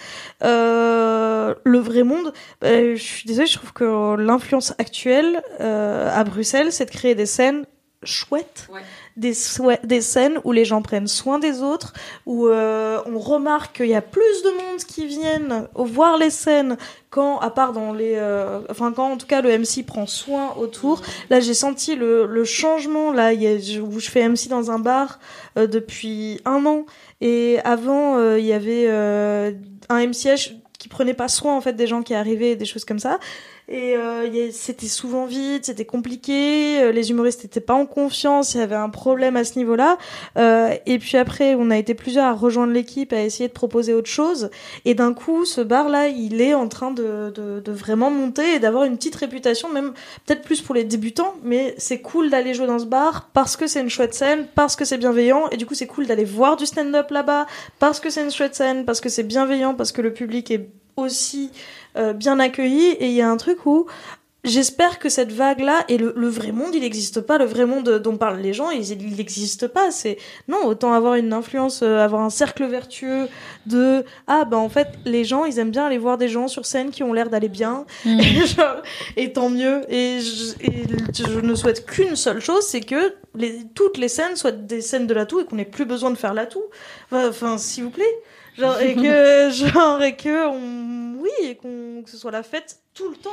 euh, le vrai monde, bah, je suis désolée, je trouve que l'influence actuelle euh, à Bruxelles, c'est de créer des scènes chouettes. Ouais. Des, soi- des scènes où les gens prennent soin des autres, où euh, on remarque qu'il y a plus de monde qui viennent voir les scènes quand, à part dans les, euh, enfin quand en tout cas le M C prend soin autour. Là j'ai senti le, le changement là, il y a, je, où je fais M C dans un bar euh, depuis un an et avant euh, il y avait euh, un M C H qui prenait pas soin en fait des gens qui arrivaient, des choses comme ça. Et euh, y a, c'était souvent vide, c'était compliqué, euh, les humoristes étaient pas en confiance, il y avait un problème à ce niveau-là. Euh, et puis après, on a été plusieurs à rejoindre l'équipe, à essayer de proposer autre chose. Et d'un coup, ce bar-là, il est en train de, de, de vraiment monter et d'avoir une petite réputation, même peut-être plus pour les débutants, mais c'est cool d'aller jouer dans ce bar parce que c'est une chouette scène, parce que c'est bienveillant. Et du coup, c'est cool d'aller voir du stand-up là-bas parce que c'est une chouette scène, parce que c'est bienveillant, parce que le public est aussi euh, bien accueilli. Et il y a un truc où j'espère que cette vague-là, et le, le vrai monde, il n'existe pas. Le vrai monde dont parlent les gens, il n'existe pas. C'est non, autant avoir une influence, euh, avoir un cercle vertueux de ah ben en fait les gens, ils aiment bien aller voir des gens sur scène qui ont l'air d'aller bien, Mmh. et, genre, et tant mieux. Et je, et je ne souhaite qu'une seule chose, c'est que les, toutes les scènes soient des scènes de l'atout et qu'on n'ait plus besoin de faire l'atout. Enfin, enfin s'il vous plaît. Genre, et que, genre, et que, on, oui, et qu'on, que ce soit la fête tout le temps.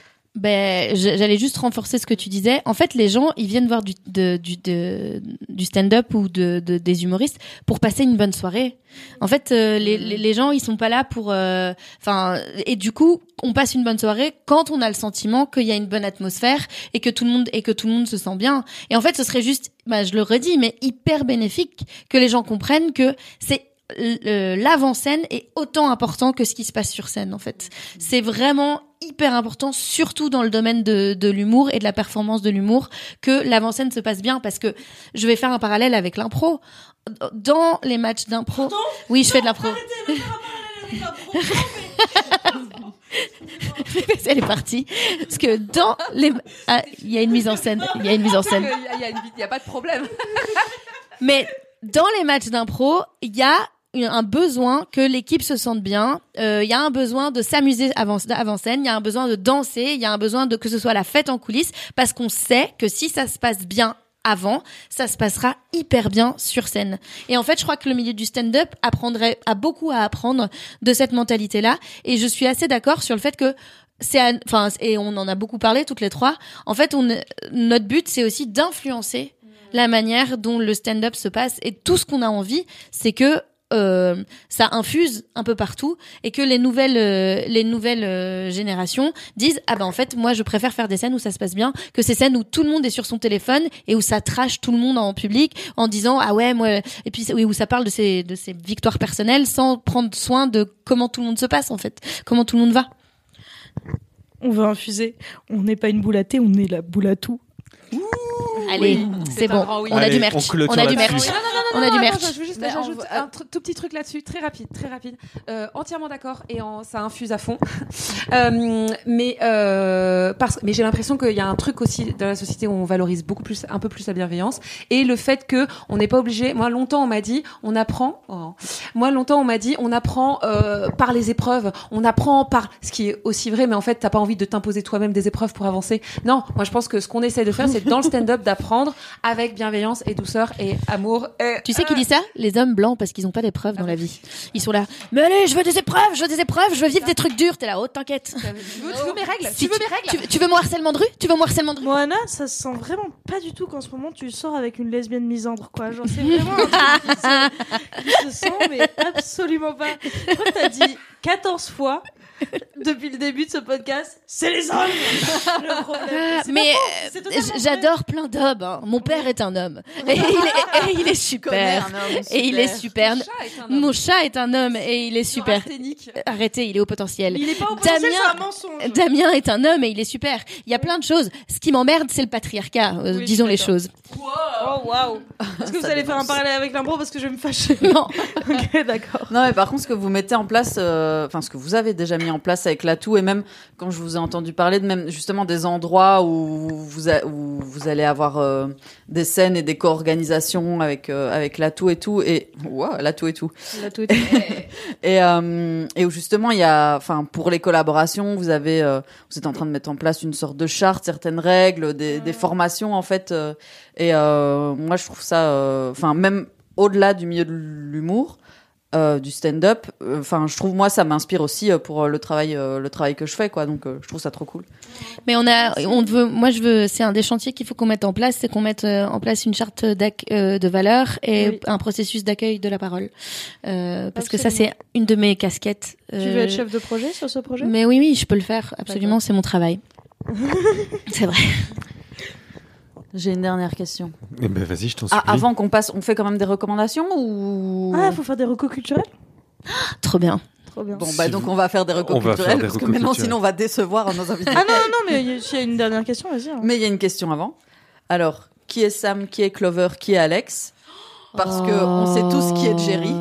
Ben, je- j'allais juste renforcer ce que tu disais. En fait, les gens, ils viennent voir du, de, du, de, du stand-up ou de, de, des humoristes pour passer une bonne soirée. En fait, euh, les, les, les gens, ils sont pas là pour, enfin, euh, et du coup, on passe une bonne soirée quand on a le sentiment qu'il y a une bonne atmosphère et que tout le monde, et que tout le monde se sent bien. Et en fait, ce serait juste, bah, je le redis, mais hyper bénéfique que les gens comprennent que c'est le- l'avant-scène est autant important que ce qui se passe sur scène, en fait. C'est vraiment hyper important, surtout dans le domaine de, de l'humour et de la performance de l'humour, que l'avant-scène se passe bien, parce que je vais faire un parallèle avec l'impro. Dans les matchs d'impro... Oui, je fais de l'impro. Elle est partie. Parce que dans les... Ah, il y a une mise en scène. Il y a une mise en scène. Il y a, il y a pas de problème. Mais dans les matchs d'impro, il y a un besoin que l'équipe se sente bien, il euh, y a un besoin de s'amuser avant, avant scène, il y a un besoin de danser, il y a un besoin de que ce soit la fête en coulisses, parce qu'on sait que si ça se passe bien avant, ça se passera hyper bien sur scène. Et en fait, je crois que le milieu du stand-up apprendrait, a beaucoup à apprendre de cette mentalité-là, et je suis assez d'accord sur le fait que c'est, enfin, et on en a beaucoup parlé toutes les trois. En fait, on, notre but, c'est aussi d'influencer la manière dont le stand-up se passe, et tout ce qu'on a envie, c'est que Euh, ça infuse un peu partout et que les nouvelles euh, les nouvelles euh, générations disent ah ben en fait moi je préfère faire des scènes où ça se passe bien que ces scènes où tout le monde est sur son téléphone et où ça trash tout le monde en public en disant ah ouais moi et puis oui où ça parle de ses de ses victoires personnelles sans prendre soin de comment tout le monde se passe en fait, comment tout le monde va. On veut infuser. On n'est pas une boule à thé, on est la boule à tout. Allez, Oui, c'est c'est bon. un grand oui. On a Allez, du merch. on On, clôture a du là-dessus. merch. Non, non, non, On a non, du non, merch. attends, je veux juste, Mais j'ajoute on- un tr- tout petit truc là-dessus, très rapide, très rapide. Euh, entièrement d'accord et en, ça infuse à fond. euh, mais euh, parce, mais j'ai l'impression qu'il y a un truc aussi dans la société où on valorise beaucoup plus, un peu plus la bienveillance et le fait que on n'est pas obligé. Moi, longtemps on m'a dit, on apprend. Oh, moi, longtemps on m'a dit, on apprend euh, par les épreuves, on apprend par, ce qui est aussi vrai, mais en fait, t'as pas envie de t'imposer toi-même des épreuves pour avancer. Non, moi je pense que ce qu'on essaie de faire, c'est dans le stand-up d'apprendre avec bienveillance et douceur et amour. Et... Tu sais qui dit ça? Les hommes blancs, parce qu'ils ont pas d'épreuves dans la vie. Ils sont là. Mais allez, je veux des épreuves, je veux des épreuves, je veux vivre des trucs durs. T'es là, oh, t'inquiète. Tu veux, tu veux mes règles Si Tu veux mes règles Tu, tu veux mon harcèlement de rue? Tu veux mon harcèlement de rue? Moana, ça se sent vraiment pas du tout qu'en ce moment tu sors avec une lesbienne misandre, quoi. Genre, c'est vraiment un truc qui se, qui se sent, mais absolument pas. Je crois que t'as dit quatorze fois Depuis le début de ce podcast, c'est les hommes le problème. Ah, C'est mais pas faux, euh, c'est totalement vrai. j'adore plein d'hommes. Hein. Mon père est un homme. Et il est, et il est Connais super. un homme Et il est super. Ton chat est un homme. Mon chat est un homme et il est super. Arsénique. Arrêtez, il est au potentiel. Il est pas au potentiel, Damien- c'est un mensonge. Damien est un homme et il est super. Il y a plein de choses. Ce qui m'emmerde, c'est le patriarcat. euh, Oui, je suis disons les d'accord. choses. Oh waouh. Est-ce que vous Ça allez dépend. faire un parallèle avec l'impro parce que je vais me fâcher? Non. Ok, d'accord. Non, mais par contre, ce que vous mettez en place, euh, enfin, ce que vous avez déjà mis en place avec l'atout, et même quand je vous ai entendu parler de même justement des endroits où vous, a- où vous allez avoir euh, des scènes et des co-organisations avec euh, avec l'atout et tout, et wow, l'atout et tout, Là, tout est... et euh, et où justement il y a, enfin, pour les collaborations, vous avez, euh, vous êtes en train de mettre en place une sorte de charte, certaines règles, des, des formations en fait, euh, et euh, moi je trouve ça, enfin, même au-delà du milieu de l'humour. Euh, du stand-up, enfin euh, je trouve moi ça m'inspire aussi euh, pour euh, le travail euh, le travail que je fais quoi, donc euh, je trouve ça trop cool. Mais on a, on veut, moi je veux, c'est un des chantiers qu'il faut qu'on mette en place, c'est qu'on mette euh, en place une charte d'acc- euh, de valeurs et Oui. un processus d'accueil de la parole. Euh, parce que ça Absolument. c'est une de mes casquettes. Tu euh, veux être chef de projet sur ce projet? Mais oui, oui, je peux le faire, absolument, c'est mon travail. C'est vrai. J'ai une dernière question. Eh ben vas-y, je t'en Ah, supplie. avant qu'on passe, on fait quand même des recommandations ou Ah, faut faire des recos culturels? Trop bien. Trop bien. bon Si bah donc vous- on va faire des recos on va culturels faire des parce que recos maintenant culturels. sinon on va décevoir nos invités. Ah non, non, non, mais il y a- s'il y a une dernière question, vas-y. hein. Mais il y a une question avant. Alors, qui est Sam, qui est Clover, qui est Alex? Parce que on sait tous qui est Jerry,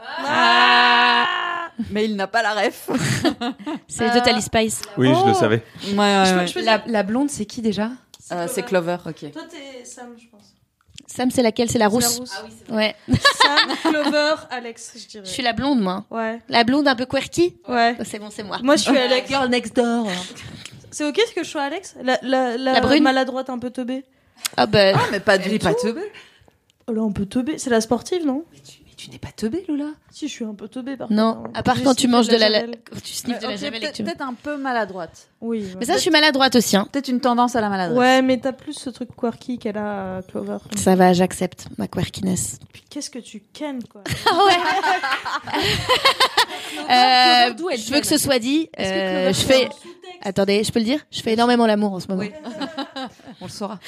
mais il n'a pas la ref. C'est Totally Spice. Oui, je Oh. le savais. Ouais, ouais, Je peux- ouais. je peux La, dire- la blonde, c'est qui déjà? Euh, c'est Clover, ok. Toi, t'es Sam, je pense. Sam, c'est laquelle? C'est la C'est rousse. la rousse. Ouais. Sam, Clover, Alex, je dirais. Je suis la blonde, moi. Ouais, La blonde un peu quirky. ouais. C'est bon, c'est moi. Moi, je suis Alex. Girl next door. C'est ok ce que je sois Alex? La, la, la, La brune maladroite un peu teubée. Ah bah, Ah mais pas du Elle est tout. pas teubée. Oh là, un peu teubée. C'est la sportive, non? Mais tu, mais tu n'es pas teubée, Lola. Si, je suis un peu teubée, par non. contre. À part J'ai quand tu sniffé manges de la, la... javel. quand tu sniffes de la Ok, javel et que peut-être tu... peut-être un peu maladroite. Oui. ouais. Mais ça, je suis maladroite aussi, hein. Peut-être une tendance à la maladresse. Ouais, mais t'as plus ce truc quirky qu'elle a, euh, Clover. Ça va, j'accepte ma quirkiness. Puis qu'est-ce que tu kennes, quoi. Ah ouais. Euh, d'où elle je veux que ce soit dit. Est-ce que euh, Clover je fait fais. un Attendez, je peux le dire. Je fais énormément l'amour en ce moment. Oui. On le saura.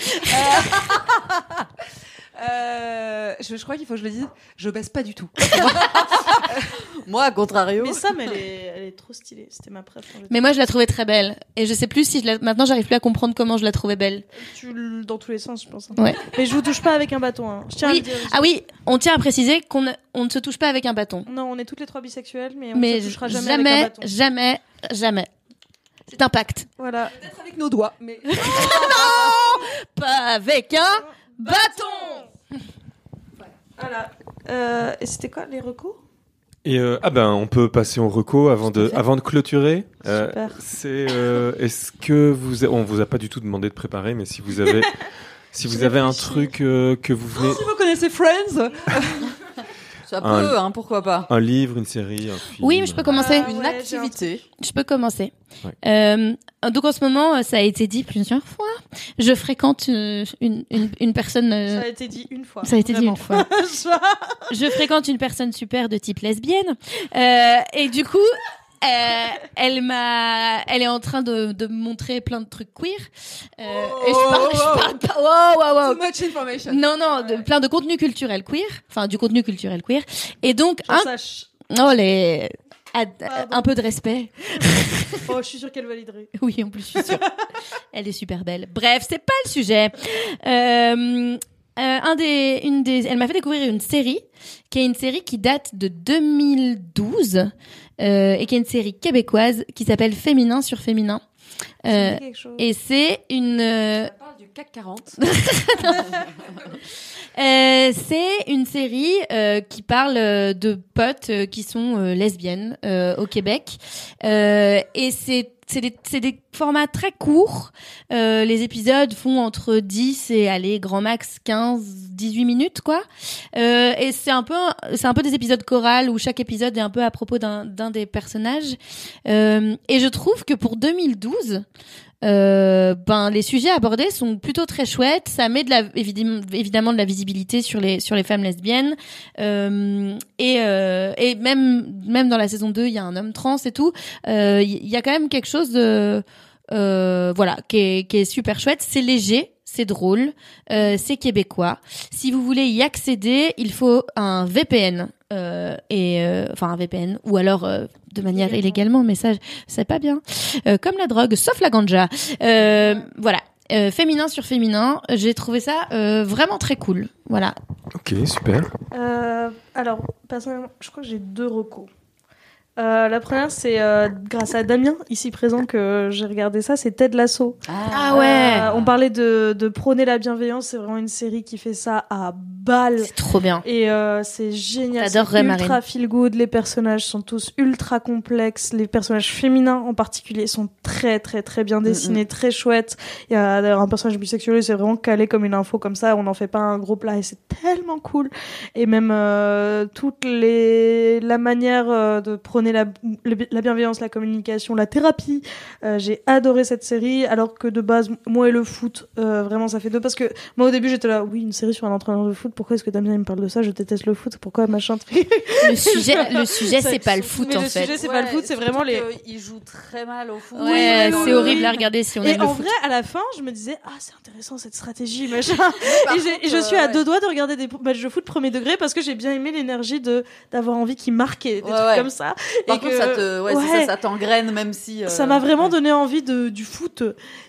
Euh, je, je crois qu'il faut que je le dise. Je baisse pas du tout. Moi, à contrario. Mais Sam, elle est, elle est trop stylée. C'était ma préf. quand j'étais- Mais moi, je la trouvais très belle. Et je sais plus si je la... maintenant, j'arrive plus à comprendre comment je la trouvais belle. Tu l- dans tous les sens, je pense. hein. Ouais. Mais je vous touche pas avec un bâton. Hein. Je tiens à Oui. le dire. aussi. Ah oui, on tient à préciser qu'on ne, on ne se touche pas avec un bâton. Non, on est toutes les trois bisexuelles, mais on Mais se touchera jamais, avec un jamais, bâton. jamais, jamais. C'est un pacte. Voilà. Peut-être avec nos doigts, mais. Pas avec un bâton. Voilà. Euh, et c'était quoi les recos? Et euh, ah ben, on peut passer au reco avant de, Tout à fait. avant de clôturer. Euh, Super. c'est, euh, est-ce que vous, a- on vous a pas du tout demandé de préparer, mais si vous avez, si vous Je avez un réfléchis. truc euh, que vous venez, Si vous connaissez Friends, Ça peut, Un- hein, pourquoi pas. un livre, une série, un film. Oui, mais je peux commencer. Ah, Une ouais, activité. Je peux commencer. Ouais. Euh, donc en ce moment, ça a été dit plusieurs fois. Je fréquente euh, une, une, une personne. euh, Ça a été dit une fois. ça a été dit Vraiment. une fois. Ça- Je fréquente une personne super de type lesbienne. Euh, et du coup, euh, elle m'a, elle est en train de, de me montrer plein de trucs queer. Euh, et je parle, je parle pas. Wow, wow, wow. too much information. Non, non, de, plein de contenu culturel queer. Enfin, du contenu culturel queer. Et donc, Qu'on un, sache. oh les, ad- Pardon. un peu de respect. Oh, je suis sûre qu'elle validerait. Oui, en plus, je suis sûre. Elle est super belle. Bref, c'est pas le sujet. Euh, euh, un des, une des, elle m'a fait découvrir une série, qui est une série qui date de deux mille douze, euh, et qui est une série québécoise qui s'appelle Féminin sur Féminin. Ça me Euh, dit quelque chose. et c'est une, euh, Ça parle du C A C quarante. Euh, c'est une série euh, qui parle euh, de potes euh, qui sont euh, lesbiennes euh, au Québec. Euh, et c'est c'est des, c'est des formats très courts. Euh, les épisodes font entre dix et allez grand max quinze dix-huit minutes quoi. Euh, et c'est un peu c'est un peu des épisodes chorales où chaque épisode est un peu à propos d'un d'un des personnages. Euh, et je trouve que pour deux mille douze euh, ben les sujets abordés sont plutôt très chouettes. Ça met de la évidemment, évidemment de la visibilité sur les sur les femmes lesbiennes euh, et euh, et même même dans la saison deux, il y a un homme trans et tout. Il euh, y a quand même quelque chose de euh, voilà qui est qui est super chouette. C'est léger. C'est drôle, euh, c'est québécois. Si vous voulez y accéder, il faut un V P N euh, et euh, enfin un V P N ou alors euh, de manière illégalement, mais ça c'est pas bien. Euh, comme la drogue, sauf la ganja. Euh, voilà, euh, féminin sur féminin. J'ai trouvé ça euh, vraiment très cool. Voilà. Ok, super. Euh, alors personnellement, je crois que j'ai deux recos. Euh, la première, c'est euh, grâce à Damien, ici présent, que j'ai regardé ça, c'est Ted Lasso. Ah ouais. Euh, on parlait de, de prôner la bienveillance, c'est vraiment une série qui fait ça à balle. C'est trop bien. Et euh, c'est génial, T'adorerais, c'est ultra Marine. feel good, les personnages sont tous ultra complexes, les personnages féminins en particulier sont très très très bien dessinés, mm-hmm. très chouettes. Il y a d'ailleurs un personnage bisexuel, c'est vraiment calé comme une info comme ça, on n'en fait pas un gros plat et c'est tellement cool. Et même euh, toutes les la manière euh, de prôner La, la bienveillance, la communication, la thérapie. Euh, j'ai adoré cette série, alors que de base, moi et le foot, euh, vraiment, ça fait deux. Parce que moi, au début, j'étais là, oui, une série sur un entraîneur de foot, pourquoi est-ce que Damien il me parle de ça? Je déteste le foot, pourquoi machin truc. Le sujet, le sujet c'est pas le foot mais en le fait. Le sujet, c'est ouais, pas le foot, c'est vraiment les. Il joue très mal au foot. Ouais, ouais c'est oui, horrible oui. à regarder si on Et aime le en foot. vrai, à la fin, je me disais, ah, c'est intéressant cette stratégie, machin. Par et, j'ai- contre, et je suis à euh, deux doigts de regarder des matchs de foot premier degré parce que j'ai bien aimé l'énergie de d'avoir envie qu'ils marquent et des Ouais, trucs ouais. comme ça. Par et contre, que... ça te, ouais, c'est Ouais. ça, ça t'engraine même si. euh, Ça m'a vraiment ouais. donné envie de, du foot.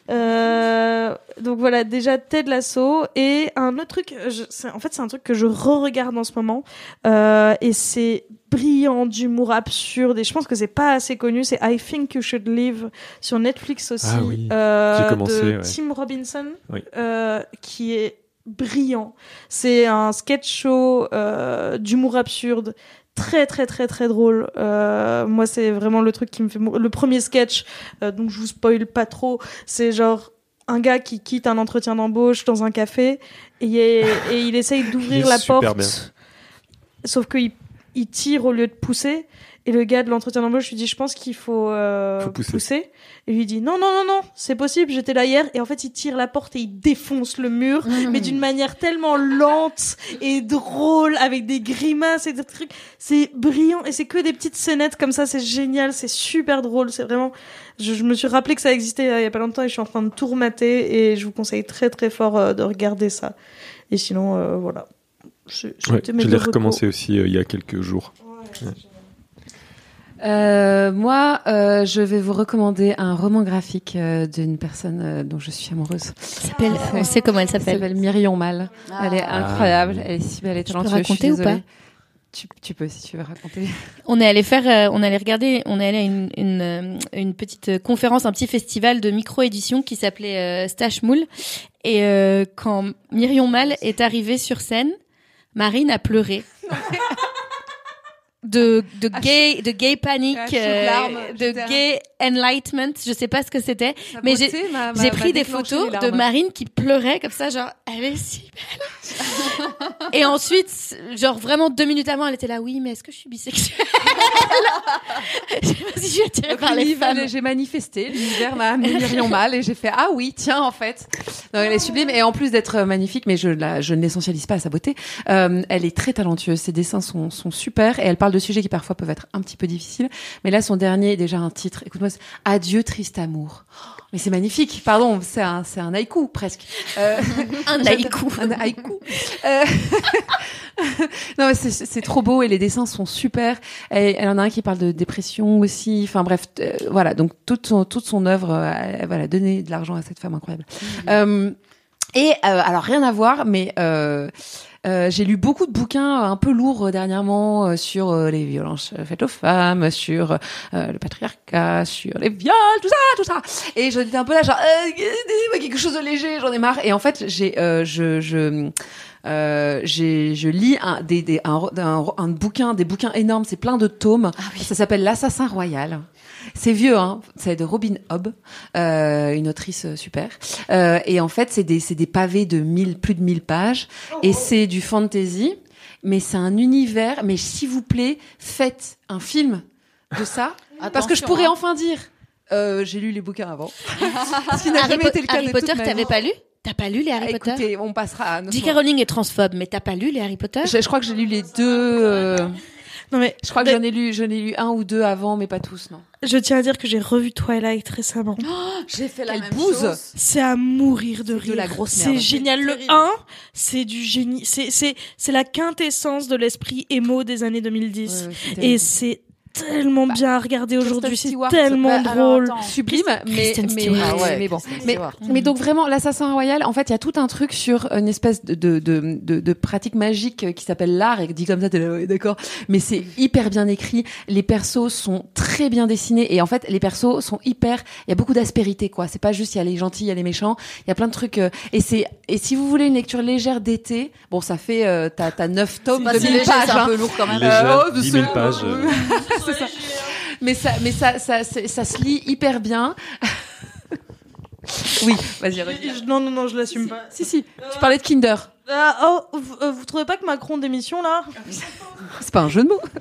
Euh, donc voilà, déjà Ted Lasso. Et un autre truc, je, c'est, en fait, c'est un truc que je re-regarde en ce moment. Euh, et c'est brillant, d'humour absurde. Et je pense que c'est pas assez connu. C'est I Think You Should Live sur Netflix aussi. Ah oui, euh, j'ai commencé, de ouais. Tim Robinson, Oui. euh, qui est brillant. C'est un sketch show euh, d'humour absurde. Très très très très drôle. Euh, moi c'est vraiment le truc qui me fait mou- le premier sketch, euh, donc je vous spoil pas trop. C'est genre un gars qui quitte un entretien d'embauche dans un café et, et il essaye d'ouvrir Il est la super porte, bien. sauf qu'il il tire au lieu de pousser. Et le gars de l'entretien d'embauche lui dit, je pense qu'il faut, euh, Faut pousser. pousser. Et lui dit, non, non, non, non, c'est possible, j'étais là hier. Et en fait, il tire la porte et il défonce le mur, Mmh. mais d'une manière tellement lente et drôle, avec des grimaces et des trucs. C'est brillant. Et c'est que des petites scénettes comme ça, c'est génial, c'est super drôle. C'est vraiment, je, je me suis rappelé que ça existait euh, il y a pas longtemps et je suis en train de tout remater et je vous conseille très très fort euh, de regarder ça. Et sinon, euh, voilà. Je, Ouais, je l'ai recommencé aussi euh, il y a quelques jours. Ouais. Euh, moi, euh, je vais vous recommander un roman graphique euh, d'une personne euh, dont je suis amoureuse. S'appelle- On sait comment elle Elle s'appelle. s'appelle Myrion Mal. Ah. Elle est incroyable, elle est si belle et peux talentueuse. Je suis raconter ou désolée. pas tu, tu peux si tu veux raconter. On est allé faire, euh, on est allé regarder, on est allé à une, une, euh, une petite conférence, un petit festival de micro-édition qui s'appelait euh, Stache Moule. Et euh, quand Myrion Mal est arrivée sur scène, Marine a pleuré. De, de gay, de gay panic, À chaudes euh, larmes, de j'étais- gay enlightenment, je sais pas ce que c'était. Sa Mais beauté m'a- m'a- J'ai m'a pris des déclenché photos les de larmes. Marine qui pleurait comme ça, genre, elle est si belle. Et ensuite, genre vraiment deux minutes avant, elle était là, oui, mais est-ce que je suis bisexuelle? Je sais pas si je suis attirée Donc, par les l'univers, femmes. j'ai manifesté, l'univers m'a amené Myrion Mal et j'ai fait ah oui tiens en fait. Non, elle est sublime et en plus d'être magnifique, mais je la, je ne l'essentialise pas à sa beauté. Euh, elle est très talentueuse, ses dessins sont, sont super et elle parle de sujets qui parfois peuvent être un petit peu difficiles. Mais là son dernier est déjà un titre. Écoute-moi, c'est Adieu triste amour. Oh, mais c'est magnifique. Pardon, c'est un c'est un haïku presque. Euh, Un haïku. un haïku. Euh, non mais c'est c'est trop beau et les dessins sont super. Et elle en a un qui parle de dépression aussi. Enfin bref, euh, voilà. Donc toute son toute son œuvre, euh, voilà, donner de l'argent à cette femme incroyable. Euh, et euh, alors rien à voir, mais euh, euh, j'ai lu beaucoup de bouquins un peu lourds euh, dernièrement euh, sur euh, les violences euh, faites aux femmes, sur euh, le patriarcat, sur les viols, tout ça, tout ça. Et j'étais un peu là genre euh, quelque chose de léger, j'en ai marre. Et en fait, j'ai euh, je je Euh, j'ai, je lis un, des, des, un, un, un bouquin, des bouquins énormes, c'est plein de tomes. Ah oui. Ça s'appelle L'Assassin Royal. C'est vieux, hein. C'est de Robin Hobb, euh, une autrice super. Euh, et en fait, c'est des, c'est des pavés de mille, plus de mille pages. Et c'est du fantasy. Mais c'est un univers. Mais s'il vous plaît, faites un film de ça. Parce que je Attention, pourrais hein. enfin dire. Euh, j'ai lu les bouquins avant. Ce qui n'a Harry, jamais Po- été le cas Harry de Potter, toute ma t'avais vie. pas lu? T'as pas lu les Harry Ah, Potter? écoutez, on passera à notre J K Rowling est transphobe, mais t'as pas lu les Harry Potter? Je, je crois que j'ai lu les deux. Euh... Non mais Je crois que mais j'en ai lu, j'en ai lu un ou deux avant, mais pas tous, non. je tiens à dire que j'ai revu Twilight récemment. J'ai fait la Quelle même bouse. chose. C'est à mourir de de rire. la grosse C'est merde. génial. C'est Le terrible. un, c'est du génie. C'est c'est c'est la quintessence de l'esprit émo des années deux mille dix. Et c'est tellement Bah, bien à regarder aujourd'hui. Kristen C'est Stewart, tellement Bah, alors, drôle. attends. Sublime, mais Kristen mais, Stewart. mais, Ah ouais, mais bon. Kristen Mais, Stewart. mais donc vraiment, l'assassin royal, en fait, il y a tout un truc sur une espèce de de de, de, de pratique magique qui s'appelle l'art et dit comme ça, t'es là, ouais, d'accord. Mais c'est hyper bien écrit. Les persos sont très bien dessinés et en fait, les persos sont hyper. Il y a beaucoup d'aspérité, quoi. C'est pas juste il y a les gentils, il y a les méchants. Il y a plein de trucs. euh, et c'est et si vous voulez une lecture légère d'été, bon, ça fait euh, t'as t'as neuf tomes Bah, de c'est mille léger, pages. c'est un hein. peu lourd quand même. Légère, oh, de dix mille ce- pages. euh. C'est ça. Mais ça, mais ça, ça, ça, ça se lit hyper bien. Oui, vas-y, redis. Je- Non non non, je l'assume pas. Si, si. Tu parlais de Kinder. Ah, oh, vous, euh, vous trouvez pas que Macron démission là? C'est pas un jeu de mots.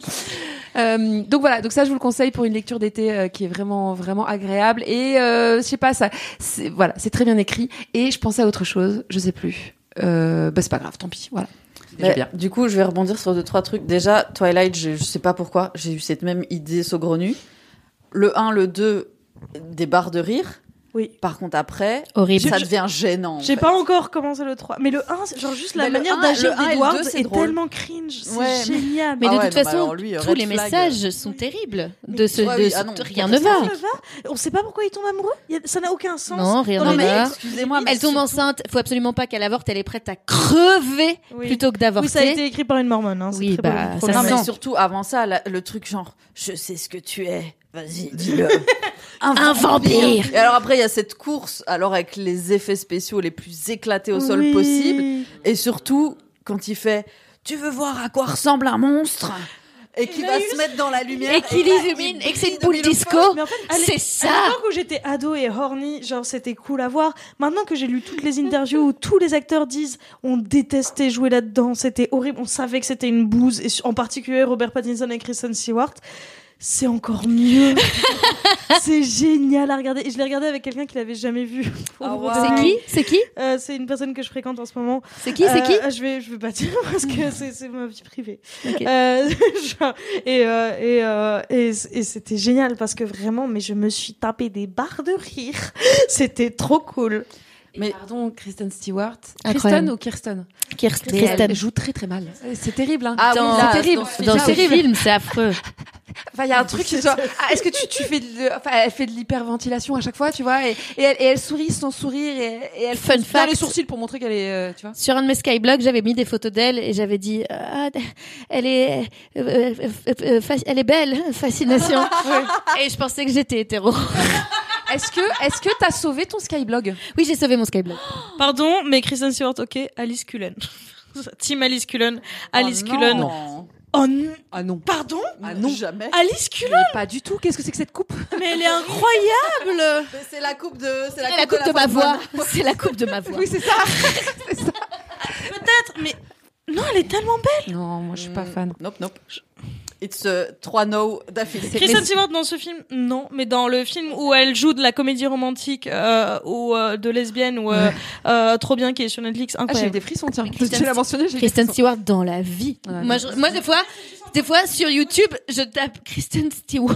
Euh, donc voilà, donc ça je vous le conseille pour une lecture d'été euh, qui est vraiment vraiment agréable et euh, je sais pas ça, c'est, voilà, c'est très bien écrit et je pensais à autre chose, je sais plus. Euh, bah c'est pas grave, tant pis, voilà. Déjà Mais, bien. Du coup, je vais rebondir sur deux trois trucs. Déjà, Twilight, je, je sais pas pourquoi, j'ai eu cette même idée saugrenue. Le un, le deux, des barres de rire. Oui. Par contre, après, Horrible. ça Je- devient gênant. en J'ai fait. pas encore commencé le trois. Mais le un, c'est genre juste la Mais le manière un, d'agir le un et le d'Edward deux, c'est est drôle. tellement cringe. C'est Ouais, mais- génial. Mais Ah de ouais, toute non, mais façon, alors lui, tous red les flag, messages sont terribles. De Mais- ce, Ouais, de oui, ce- ah non, rien ne va. Ça ne va. On sait pas pourquoi ils tombent amoureux. Il y a- Ça n'a aucun sens. Non, rien Dans ne les va. livres, Excusez-moi, mais Elle tombe surtout- enceinte. Faut absolument pas qu'elle avorte. Elle est prête à crever Oui. plutôt que d'avorter. Oui, ça a été écrit par une mormone. Hein. C'est Oui, très bah, beau, le ça problème. Non, mais sent. surtout avant ça, la- le truc genre, je sais ce que tu es. Vas-y, dis-le. Un, Un vampire. Et alors après, il y a cette course, alors avec les effets spéciaux les plus éclatés au sol Oui. possible. Et surtout, quand il fait, tu veux voir à quoi ressemble un monstre? Et qui va se mettre dans la lumière. Et qu'il là, illumine il et que c'est une brille de boule mille disco. fois. Mais en fait, à l'é- C'est À ça. l'époque où j'étais ado et horny, genre c'était cool à voir. Maintenant que j'ai lu toutes les interviews où tous les acteurs disent on détestait jouer là-dedans, c'était horrible, on savait que c'était une bouse, et en particulier Robert Pattinson et Kristen Stewart, c'est encore mieux. C'est génial à regarder. Et je l'ai regardé avec quelqu'un qui l'avait jamais vu. Pour Ah, vous wow. donner- C'est qui? C'est qui? Euh, C'est une personne que je fréquente en ce moment. C'est qui? C'est qui? Euh, Je vais, je vais pas dire parce que c'est c'est ma vie privée. Ok. Euh, genre, et euh, et, euh, et et c'était génial parce que vraiment, mais je me suis tapé des barres de rire. C'était trop cool. Mais pardon, Kristen Stewart. Incroyable. Kristen ou Kirsten? Kirsten. Mais Kirsten. elle joue très très mal. C'est terrible, hein. Ah oui, Dans- là, c'est terrible. dans ce film, Dans C'est ce terrible. film, c'est affreux. Enfin, il y a un truc qui soit. Ah, est-ce que tu, tu fais de, enfin, elle fait de l'hyperventilation à chaque fois, tu vois, et, et, elle, et elle sourit sans sourire, et, et elle Fun fait faire fact. les sourcils pour montrer qu'elle est, euh, tu vois. Sur un de mes skyblogs, j'avais mis des photos d'elle et j'avais dit ah, elle est euh, euh, euh, euh, fa- elle est belle, fascination. Et je pensais que j'étais hétéro. Est-ce que, est-ce que t'as sauvé ton Skyblog? Oui, j'ai sauvé mon skyblog. Pardon, mais Kristen Stewart, ok. Alice Cullen. Team Alice Cullen. Alice Oh Cullen. non. Oh n- Ah non. pardon. Ah non. Jamais. Alice Cullen. Mais pas du tout. Qu'est-ce que c'est que cette coupe? Mais elle est incroyable. Mais c'est la coupe de, c'est la C'est la coupe coupe de la ma voix. femme. C'est la coupe de ma voix. Oui, c'est ça. Peut-être, mais non, elle est tellement belle. Non, moi je suis pas fan. Nope, nope. It's euh, trois no d'affilée. Kristen Stewart dans ce film, non, mais dans le film où elle joue de la comédie romantique euh, ou euh, de lesbienne ou euh, euh, trop bien qui est sur Netflix, Ah, j'ai eu incroyable. des frissons, tiens. Kristen- Tu l'as mentionné, j'ai eu des Kristen frissons. Stewart dans la vie. Ouais, moi, non. je- moi, des fois, des fois, sur YouTube, je tape Kristen Stewart.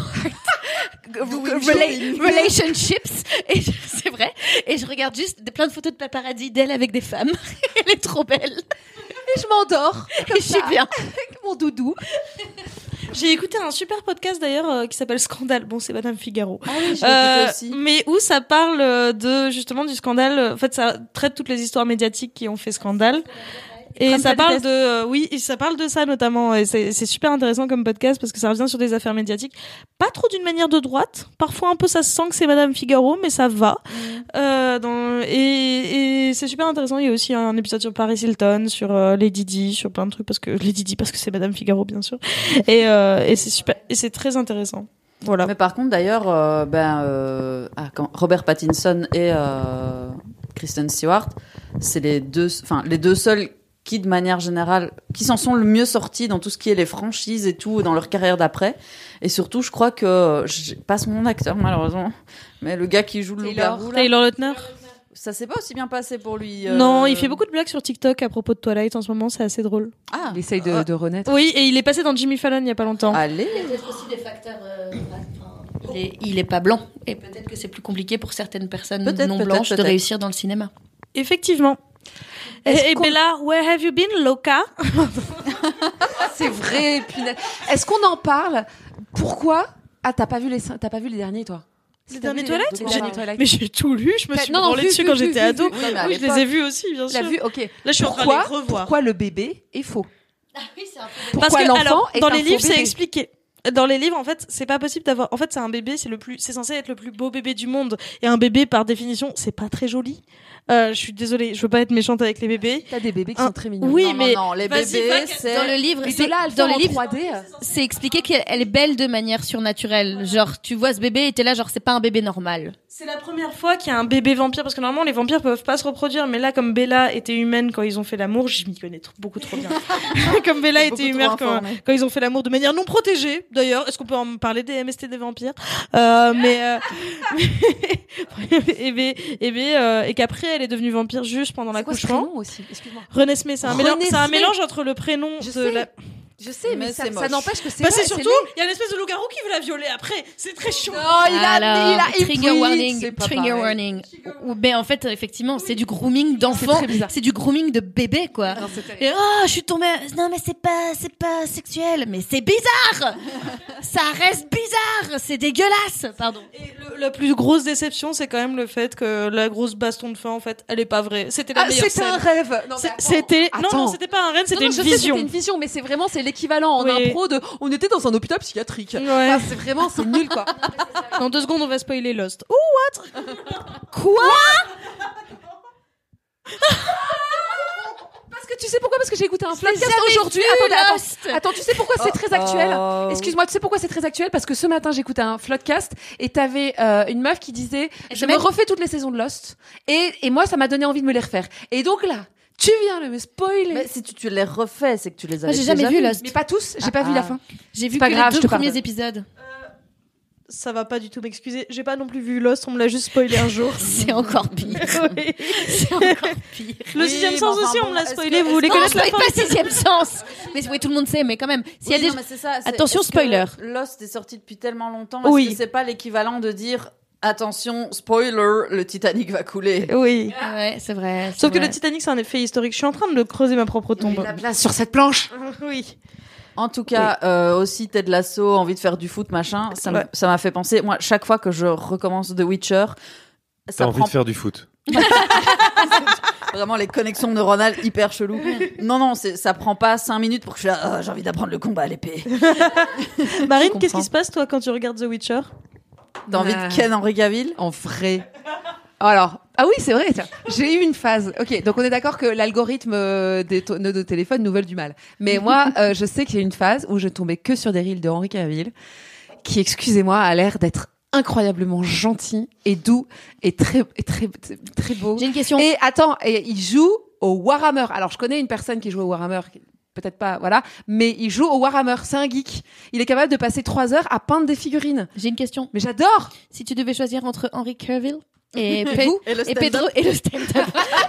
Rela- relationships. Et je- c'est vrai. Et je regarde juste des- plein de photos de paparazzi d'elle avec des femmes. Elle est trop belle. Et je m'endors. Et je suis bien. Avec mon doudou. J'ai écouté un super podcast d'ailleurs euh, qui s'appelle Scandale. Bon, c'est Madame Figaro. Ah oui, je l'ai Euh, écouté aussi. mais où ça parle euh, de justement du scandale. En fait, ça traite toutes les histoires médiatiques qui ont fait scandale. Et Trump ça parle Test. de, euh, oui, et ça parle de ça notamment. Et c'est, c'est super intéressant comme podcast parce que ça revient sur des affaires médiatiques. Pas trop d'une manière de droite. Parfois un peu, ça se sent que c'est Madame Figaro, mais ça va. Euh, dans, et, et c'est super intéressant. Il y a aussi un épisode sur Paris Hilton, sur euh, Lady Di, sur plein de trucs parce que Lady Di parce que c'est Madame Figaro bien sûr. Et, euh, et c'est super, et c'est très intéressant. Voilà. Mais par contre, d'ailleurs, euh, ben, euh, ah, quand Robert Pattinson et euh, Kristen Stewart, c'est les deux, enfin les deux seuls qui de manière générale, qui s'en sont le mieux sortis dans tout ce qui est les franchises et tout, dans leur carrière d'après. Et surtout, je crois que, je passe mon acteur malheureusement, mais le gars qui joue le loup-garou, là, Taylor Lautner. ça s'est pas aussi bien passé pour lui. euh... Non, il fait beaucoup de blagues sur TikTok à propos de Twilight en ce moment, c'est assez drôle. Ah, Il essaye de, de renaître. Oui, et il est passé dans Jimmy Fallon il y a pas longtemps. allez. Il y a peut-être aussi des facteurs. euh, enfin, il, est, il est pas blanc. Et peut-être que c'est plus compliqué pour certaines personnes Peut-être, non peut-être, blanches de peut-être. réussir dans le cinéma. Effectivement. Et, Est-ce et qu'on- Bella, where have you been, Loca? C'est vrai, punaise. Est-ce qu'on en parle? Pourquoi? Ah, t'as pas vu les, t'as pas vu les derniers, toi? Les T'as vu derniers Twilight? les J'ai- derniers Twilight Mais j'ai tout lu, je me T'as- suis non, non, branlée vu, dessus vu, quand vu, j'étais vu, ado. vu. Oui, mais à Oui, je les l'époque- ai vus aussi, bien Tu l'as sûr. vu? Ok. Là, je suis en train Pourquoi, de les revoir. pourquoi le bébé est faux? Ah oui, c'est un peu. Pourquoi Parce que l'enfant alors, est dans un les faux livres, c'est bébé expliqué. Dans les livres, en fait, c'est pas possible d'avoir. En fait, c'est un bébé, c'est le plus, c'est censé être le plus beau bébé du monde. Et un bébé, par définition, c'est pas très joli. Euh, je suis désolée, je veux pas être méchante avec les bébés. T'as des bébés qui Un- sont très mignons. Oui, non, mais non, non, les vas-y, bébés, va, c'est Dans le livre, Mais c'est de là à le dans faire les en livres, trois D. c'est expliqué qu'elle elle est belle de manière surnaturelle. Genre, tu vois ce bébé et t'es là, genre, c'est pas un bébé normal. C'est la première fois qu'il y a un bébé vampire, parce que normalement, les vampires peuvent pas se reproduire, mais là, comme Bella était humaine quand ils ont fait l'amour, je m'y connais trop- beaucoup trop bien. Comme Bella T'es était beaucoup humaine trop quand, informée. quand ils ont fait l'amour de manière non protégée, d'ailleurs. Est-ce qu'on peut en parler des M S T des vampires? Euh, mais, euh, et, ben- et, ben, euh, et qu'après, elle est devenue vampire juste pendant C'est quoi ce l'accouchement. prénom aussi? Excuse-moi. Renesmée, c'est un, Renesmée. mélange, c'est un mélange entre le prénom Je de sais. la... Je sais, mais, Mais ça, c'est ça moche. n'empêche que c'est. Bah, c'est ouais, surtout, il y a une espèce de loup-garou qui veut la violer après. C'est très chiant. Non, il a, Alors, il a, il trigger tweet, warning, c'est pas trigger pareil. warning. Ou ben en fait, effectivement, c'est du grooming C'est d'enfant, très bizarre. c'est du grooming de bébé quoi. Non, c'est terrible. Et oh, je suis tombée. Non mais c'est pas, c'est pas sexuel, mais c'est bizarre. Ça reste bizarre, c'est dégueulasse. Pardon. Et le- la plus grosse déception, c'est quand même le fait que la grosse baston de fin, en fait, elle est pas vraie. C'était la Ah, meilleure c'était scène. un rêve. Non, mais C'est- attends. C'était non Attends. non, c'était pas un rêve, c'était Non, non, une je sais, vision. C'était une vision, mais c'est vraiment c'est l'équivalent en Oui. impro de. On était dans un hôpital psychiatrique. Ouais. Enfin, c'est vraiment c'est nul quoi. Dans deux secondes, on va spoiler Lost. Oh, Quoi Parce que tu sais pourquoi? Parce que j'ai écouté un podcast jamais aujourd'hui. vu Attendez, attends. Lost. Attends, tu sais pourquoi c'est très actuel? Oh. Excuse-moi, tu sais pourquoi c'est très actuel? Parce que ce matin, j'écoutais un Floodcast et t'avais euh, une meuf qui disait Elle je se me met- refais toutes les saisons de Lost et, et moi, ça m'a donné envie de me les refaire. Et donc là, tu viens de me spoiler. Mais si tu, tu les refais, c'est que tu les Moi, avais j'ai jamais déjà vu vus. Lost. Mais pas tous, j'ai Ah, pas vu ah. la fin. J'ai vu pas que grave, les je deux te pardonne. premiers épisodes. ça va pas du tout m'excuser. J'ai pas non plus vu Lost, on me l'a juste spoilé un jour. C'est encore pire. Oui. C'est encore pire. Le Oui, sixième mais sens enfin aussi, bon, on me l'a est-ce spoilé. que- Vous voulez Non, connaître la spoil fin? pas sixième sens. Mais oui, tout le monde sait, mais quand même. S'il y a Oui, des non, mais c'est ça, c'est- Attention, est-ce que spoiler. Lost est sorti depuis tellement longtemps. Oui. Est-ce que c'est pas l'équivalent de dire attention, spoiler, le Titanic va couler? Oui. Ouais, c'est vrai. c'est Sauf que vrai. le Titanic, c'est un effet historique. Je suis en train de creuser ma propre tombe. La place sur cette planche. Oui. En tout cas, euh, aussi Ted Lasso, envie de faire du foot, machin. Ça m- Ouais. ça m'a fait penser. Moi, chaque fois que je recommence The Witcher, T'as ça envie prend de faire du foot. vraiment les connexions neuronales hyper chelou. Non, non, c'est, ça prend pas cinq minutes pour que je fasse, ah, j'ai envie d'apprendre le combat à l'épée. Marine, Je qu'est-ce comprends. qui se passe, toi, quand tu regardes The Witcher? T'as envie Ah. de Ken Henry Cavill? En vrai. Alors, ah oui, c'est vrai. tiens. J'ai eu une phase. Ok, donc on est d'accord que l'algorithme euh, des to- de nos téléphones nous veut du mal. Mais moi, euh, je sais qu'il y a une phase où je tombais que sur des reels de Henry Cavill, qui, excusez-moi, a l'air d'être incroyablement gentil et doux et très, et très, très, très beau. J'ai une question. Et attends, et il joue au Warhammer. Alors, je connais une personne qui joue au Warhammer. qui- Peut-être pas, voilà. Mais il joue au Warhammer. C'est un geek. Il est capable de passer trois heures à peindre des figurines. J'ai une question. Mais j'adore. Si tu devais choisir entre Henry Cavill et, Pe- Vous Et le et stand-up. Pedro et le stand-up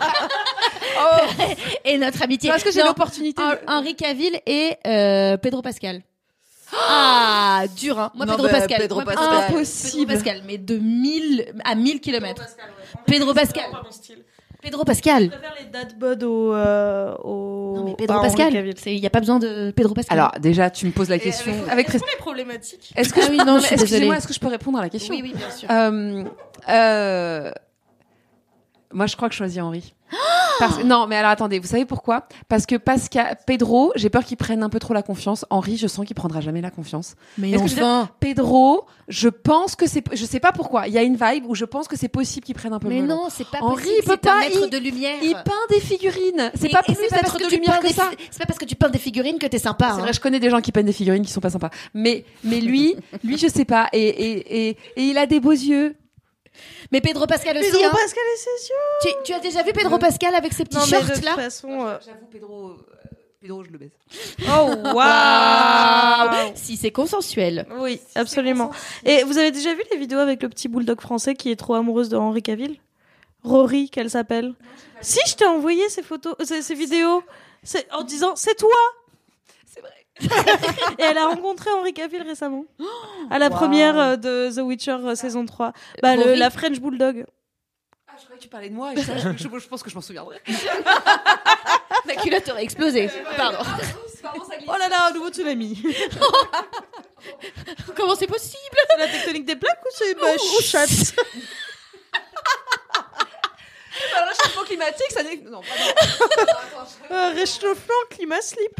et notre amitié. Parce que j'ai Non, l'opportunité. de- Hen- Henry Cavill et euh, Pedro Pascal. Ah, dur, hein. Moi, Non, Pedro bah, Pascal. Pedro Moi, Pascal. Pedro Impossible. Pascal, mais de mille à mille kilomètres. Pedro Pascal. Pedro Pascal. Je préfère les dad bod au, euh, au... Non, mais Pedro à Henry Pascal. Cavill. Il n'y a pas besoin de Pedro Pascal. Alors, déjà, tu me poses la Et question. avec- Avec Quelles respect. sont les problématiques? Est-ce que Ah je... oui, non, mais je suis excusez-moi, désolée. est-ce que je peux répondre à la question? oui, oui, bien sûr. Euh, euh, Moi, je crois que je choisis Henri. Parce... Non, mais alors attendez, vous savez pourquoi? Parce que Pascal, Pedro, j'ai peur qu'il prenne un peu trop la confiance. Henri, je sens qu'il prendra jamais la confiance. Mais Est-ce que je veux enfin. Pedro, je pense que c'est, je sais pas pourquoi. Il y a une vibe où je pense que c'est possible qu'il prenne un peu Mais le melon. non, c'est pas Henri, possible. il peut C'est un pas, maître il- de lumière. Il peint des figurines. C'est Et- pas et plus pas maître parce de que tu lumière peins que des ça. fi- C'est pas parce que tu peins des figurines que t'es sympa. C'est hein. vrai, je connais des gens qui peignent des figurines qui sont pas sympas. Mais, mais lui, lui, je sais pas. Et, et, et, et il a des beaux yeux. Mais Pedro Pascal aussi. Pedro hein. Pascal et ses yeux. Tu, tu as déjà vu Pedro Pascal avec ses petits Non, mais de shorts toute là façon. euh, J'avoue, Pedro, euh, Pedro, je le baise. Oh, waouh! Si c'est consensuel. Oui, absolument. Et vous avez déjà vu les vidéos avec le petit bulldog français qui est trop amoureuse de Henri Cavill? Rory, qu'elle s'appelle. Si, je t'ai envoyé ces photos, ces, ces vidéos, c'est, en disant c'est toi. C'est vrai. Et elle a rencontré Henri Cavill récemment, à la Wow. première euh, de The Witcher euh, saison trois. Bah, le, Rory. la French Bulldog. Ah, je croyais que tu parlais de moi et ça, je, je, je pense que je m'en souviendrai. Ma culotte aurait explosé. Pardon. Oh là là, un nouveau tsunami. Comment c'est possible? C'est la tectonique des plaques ou c'est ma chatte? Alors, le changement climatique, ça n'est. Non, pas Euh, réchauffement, climat, slip.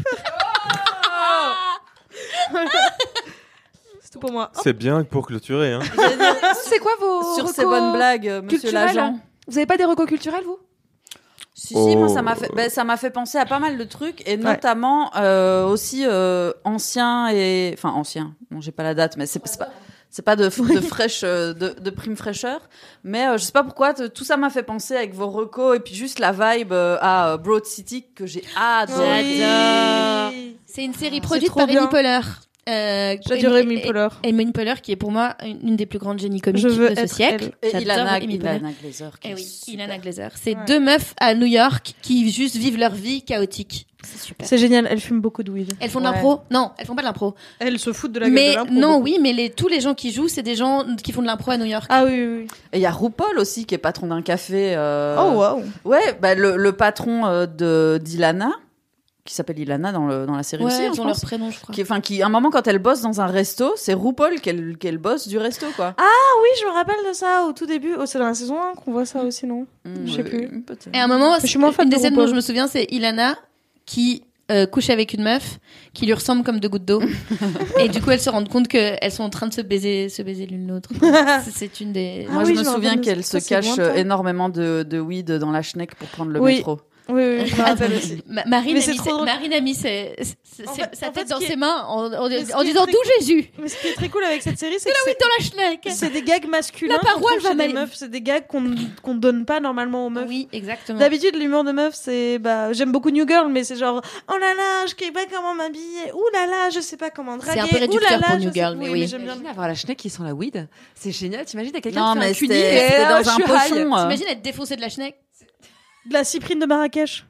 C'est tout pour moi. C'est bien pour clôturer. Hein. C'est quoi vos. Sur recos ces bonnes blagues, euh, monsieur culturels, l'agent. hein Vous avez pas des recos culturels, vous? Si, si, moi, Oh. ça m'a fait, ben, ça m'a fait penser à pas mal de trucs, et notamment euh, aussi euh, anciens et, enfin anciens. Bon, j'ai pas la date, mais c'est, c'est pas, c'est pas de, de fraîche, euh, de, de prime fraîcheur. Mais euh, je sais pas pourquoi, t- tout ça m'a fait penser avec vos recos et puis juste la vibe euh, à euh, Broad City que j'ai adoré. J'adore. C'est une série produite trop par bien. Amy Poehler. Euh, J'adore Amy Poehler. Amy Poehler, qui est pour moi une une des plus grandes génies comiques Je veux de ce être siècle. Et J'adore Ilana, Amy Poehler. Ilana Glazer. qui Eh est oui, super. Ilana Glazer. C'est Ouais. deux meufs à New York qui juste vivent leur vie chaotique. C'est super. C'est génial, elle fume beaucoup de weed. Elles font de Ouais. l'impro? Non, elles font pas de l'impro. Elle se fout de la gueule Mais de l'impro. non, beaucoup. oui, mais les, tous les gens qui jouent, c'est des gens qui font de l'impro à New York. Ah oui, oui, oui. Et il y a RuPaul aussi qui est patron d'un café. euh, Oh, waouh. Ouais, bah, le, le patron euh, de d'Ilana, qui s'appelle Ilana dans le dans la série Ouais, aussi, hein, elles je ont leur pense. prénom, je crois. Qui, enfin, qui, à un moment, quand elle bosse dans un resto, c'est RuPaul qu'elle, qu'elle bosse du resto, quoi. Ah oui, je me rappelle de ça au tout début. Oh, c'est dans la saison un qu'on voit ça aussi, non? Mm, je sais oui, plus. peut-être. Et à un moment, je suis moins fan une de des scènes RuPaul. dont je me souviens, c'est Ilana qui euh, couche avec une meuf qui lui ressemble comme deux gouttes d'eau. Et du coup, elles se rendent compte qu'elles sont en train de se baiser, se baiser l'une l'autre. C'est- C'est une des. Ah Moi, oui, je je me me souviens rappelle de qu'elle ça, se c'est cache lointain. euh, énormément de, de weed dans la schneck pour prendre le Oui. métro. Oui, oui, je me rappelle aussi. Ma- Marine, Mais a c'est mis, trop ses- drôle. Marine a mis ses- ses- En ses- fait- sa en fait, tête ce dans qui est- ses mains en, en- Mais ce en qui est disant très d'où cool- Jésus. Mais ce qui est très cool avec cette série, c'est De que la weed c'est- dans la schneck. c'est des gags masculins La qu'on parole trouve va chez des mal- meufs. C'est des gags qu'on qu'on donne pas normalement aux meufs. Oui, exactement. D'habitude, l'humour de meuf, c'est bah j'aime beaucoup New Girl, mais c'est genre oh là là, je sais pas comment m'habiller, ouh là là, je sais pas comment draguer, un peu ouh là réducteur là, pour je New sais- Girl, mais oui. j'aime bien. T'imagines avoir la schneck qui sent la weed? C'est génial. T'imagines, t'as quelqu'un Non, qui fait mais un cuni c'était, et c'était euh, dans un je suis high. pochon. euh. T'imagines être défoncé de la schneck? De la cyprine de Marrakech.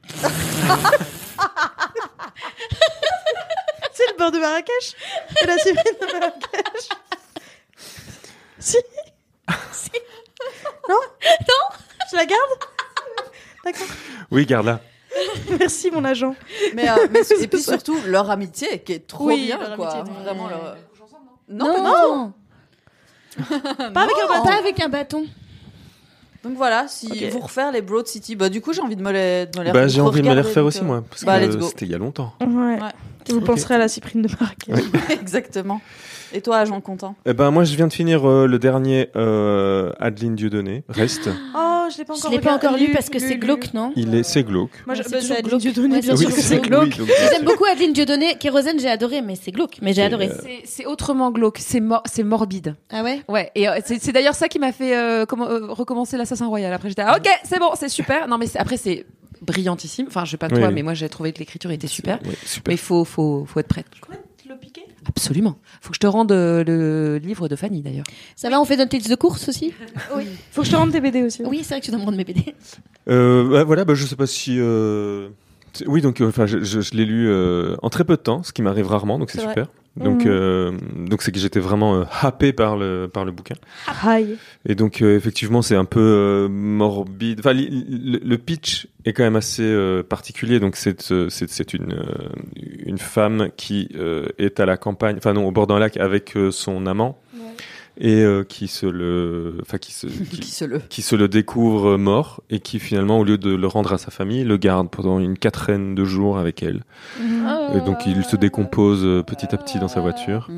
C'est le beurre de Marrakech et la cyprine de Marrakech. Si. Si. Non. Non. Je la garde. D'accord. Oui, garde-la. Merci mon agent. Mais, euh, mais- et puis surtout, leur amitié qui est trop Oui, bien, leur quoi. amitié est très Vraiment, bien. leur... Non, pas- non. Pas avec un Pas bâton. avec un bâton. Donc voilà, si Ok. vous refaire les Broad City, bah du coup j'ai envie de me les, de me les Bah, j'ai envie de me les regarder, refaire donc, aussi, euh, moi. Parce bah, que let's go. c'était il y a longtemps. Ouais. Ouais. Vous penserez à la cyprine de Marrakech. Exactement. Et toi, agent content? Eh ben, moi, je viens de finir euh, le dernier euh, Adeline Dieudonné. Reste. Oh, je l'ai pas Je encore l'ai pas regardé- encore lu parce que lu, c'est lu, glauque, lu. non? Il est, c'est glauque. Moi, je, Ouais, bah, c'est c'est toujours Adeline glauque. Dieudonné, Ouais, bien c'est sûr sûr que que c'est c'est glauque. donc, J'aime beaucoup Adeline Dieudonné. Kérosène, j'ai adoré, mais c'est glauque. Mais j'ai adoré. euh, C'est- C'est autrement glauque. C'est mor- c'est morbide. Ah ouais? Ouais. Et euh, c'est c'est d'ailleurs ça qui m'a fait euh, comment- euh, recommencer l'Assassin Royal. Après, j'étais ah, ok, c'est bon, c'est super. Non, mais c'est- après, c'est brillantissime. Enfin, je sais pas Oui, toi, oui. mais moi, j'ai trouvé que l'écriture était super. Ouais, super. Mais il faut, faut, faut être prête. Le piquer. Absolument. Faut que je te rende euh, le livre de Fanny, d'ailleurs. Ça va, on fait notre liste de courses aussi? Faut que je te rende tes B D aussi. Oui, c'est vrai que tu dois me rendre mes B D. Euh, bah, voilà, bah, je sais pas si. euh, c'est- Oui, donc, euh, enfin, je, je, je l'ai lu euh, en très peu de temps, ce qui m'arrive rarement, donc c'est C'est vrai. super. Donc, Mhm. euh, donc c'est que j'étais vraiment euh, happé par le par le bouquin. Aïe. Et donc, euh, effectivement, c'est un peu euh, morbide. Enfin, li- li- le pitch est quand même assez euh, particulier. Donc, c'est euh, c'est c'est une euh, une femme qui euh, est à la campagne, enfin non, au bord d'un lac avec euh, son amant et euh, qui se le, enfin qui se qui, Qui se le. qui se le découvre euh, mort et qui finalement, au lieu de le rendre à sa famille, le garde pendant une quatraine de jours avec elle. Et donc il se décompose euh, petit à petit dans sa voiture.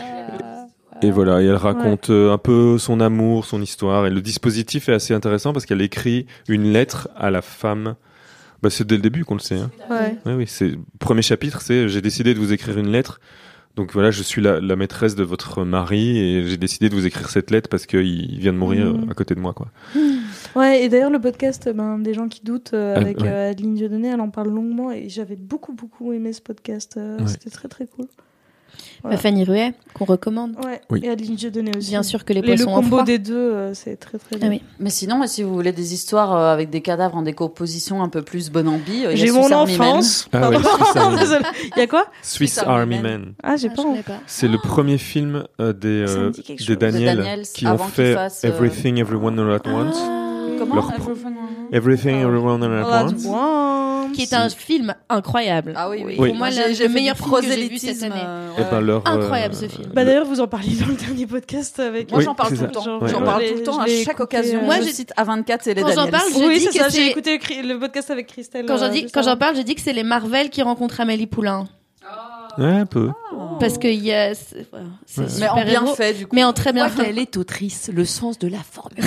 Et voilà, et elle raconte euh, un peu son amour, son histoire. Et le dispositif est assez intéressant parce qu'elle écrit une lettre à la femme. Bah, c'est dès le début qu'on le sait. Hein. Ouais. Ouais, oui, c'est premier chapitre, c'est j'ai décidé de vous écrire une lettre Donc voilà, je suis la, la maîtresse de votre mari et j'ai décidé de vous écrire cette lettre parce qu'il vient de mourir Mmh. à côté de moi, quoi. Ouais, et d'ailleurs, le podcast, ben, des gens qui doutent, euh, Ah, avec ouais. euh, Adeline Dieudonné, elle en parle longuement et j'avais beaucoup, beaucoup aimé ce podcast. euh, Ouais. C'était très, très cool. Bah, Voilà. Fanny Ruet, qu'on recommande. Ouais, Oui. et Adeline Dieudonné aussi. Bien sûr que les Et le poissons en combo froid. des deux, euh, c'est très, très bien. Ah oui. Mais sinon, si vous voulez des histoires euh, avec des cadavres en décomposition un peu plus bon ambi, euh, il y a J'ai Swiss mon Army Man. enfance. Ah ouais, Pardon. Swiss Army. Désolée. Il y a quoi Swiss Swiss Army Army Man. Man. Ah, j'ai Ah, pas. je connais pas. C'est le premier film euh, des, Ça me euh, dit quelque des chose. Daniel, De Daniels, qui ont avant qu'il fait fasse, euh, Everything Everyone All At Once. Comment Leur- Everything- Everything Everyone All All At at Once. once. Qui est un film incroyable. Ah oui, oui. Oui. Pour moi, J'ai- le, j'ai le fait meilleur du film que j'ai vu cette prosélytisme, année. euh, Eh ouais. ben, leur, Incroyable, euh, ce film. Bah d'ailleurs, vous en parliez dans le dernier podcast avec. Moi, Oui, j'en parle c'est tout ça. le temps. Genre, Ouais. J'en je parle l'ai- tout le temps. je À l'ai chaque écouté, occasion, euh, Moi, je je- cite A vingt-quatre et les Quand j'en Daniels. parle, je Oui, dis c'est que ça. J'ai c'est- écouté le, le podcast avec Christelle. Quand j'en euh, dis, juste quand j'en avant. parle, je dis que c'est les Marvel qui rencontrent Amélie Poulain. Ouais, un peu. Parce que il y a, c'est voilà, c'est Ouais. Mais en super bien héros, fait, du coup. mais en très bien Quoi fait. qu'elle est autrice, le sens de la formule.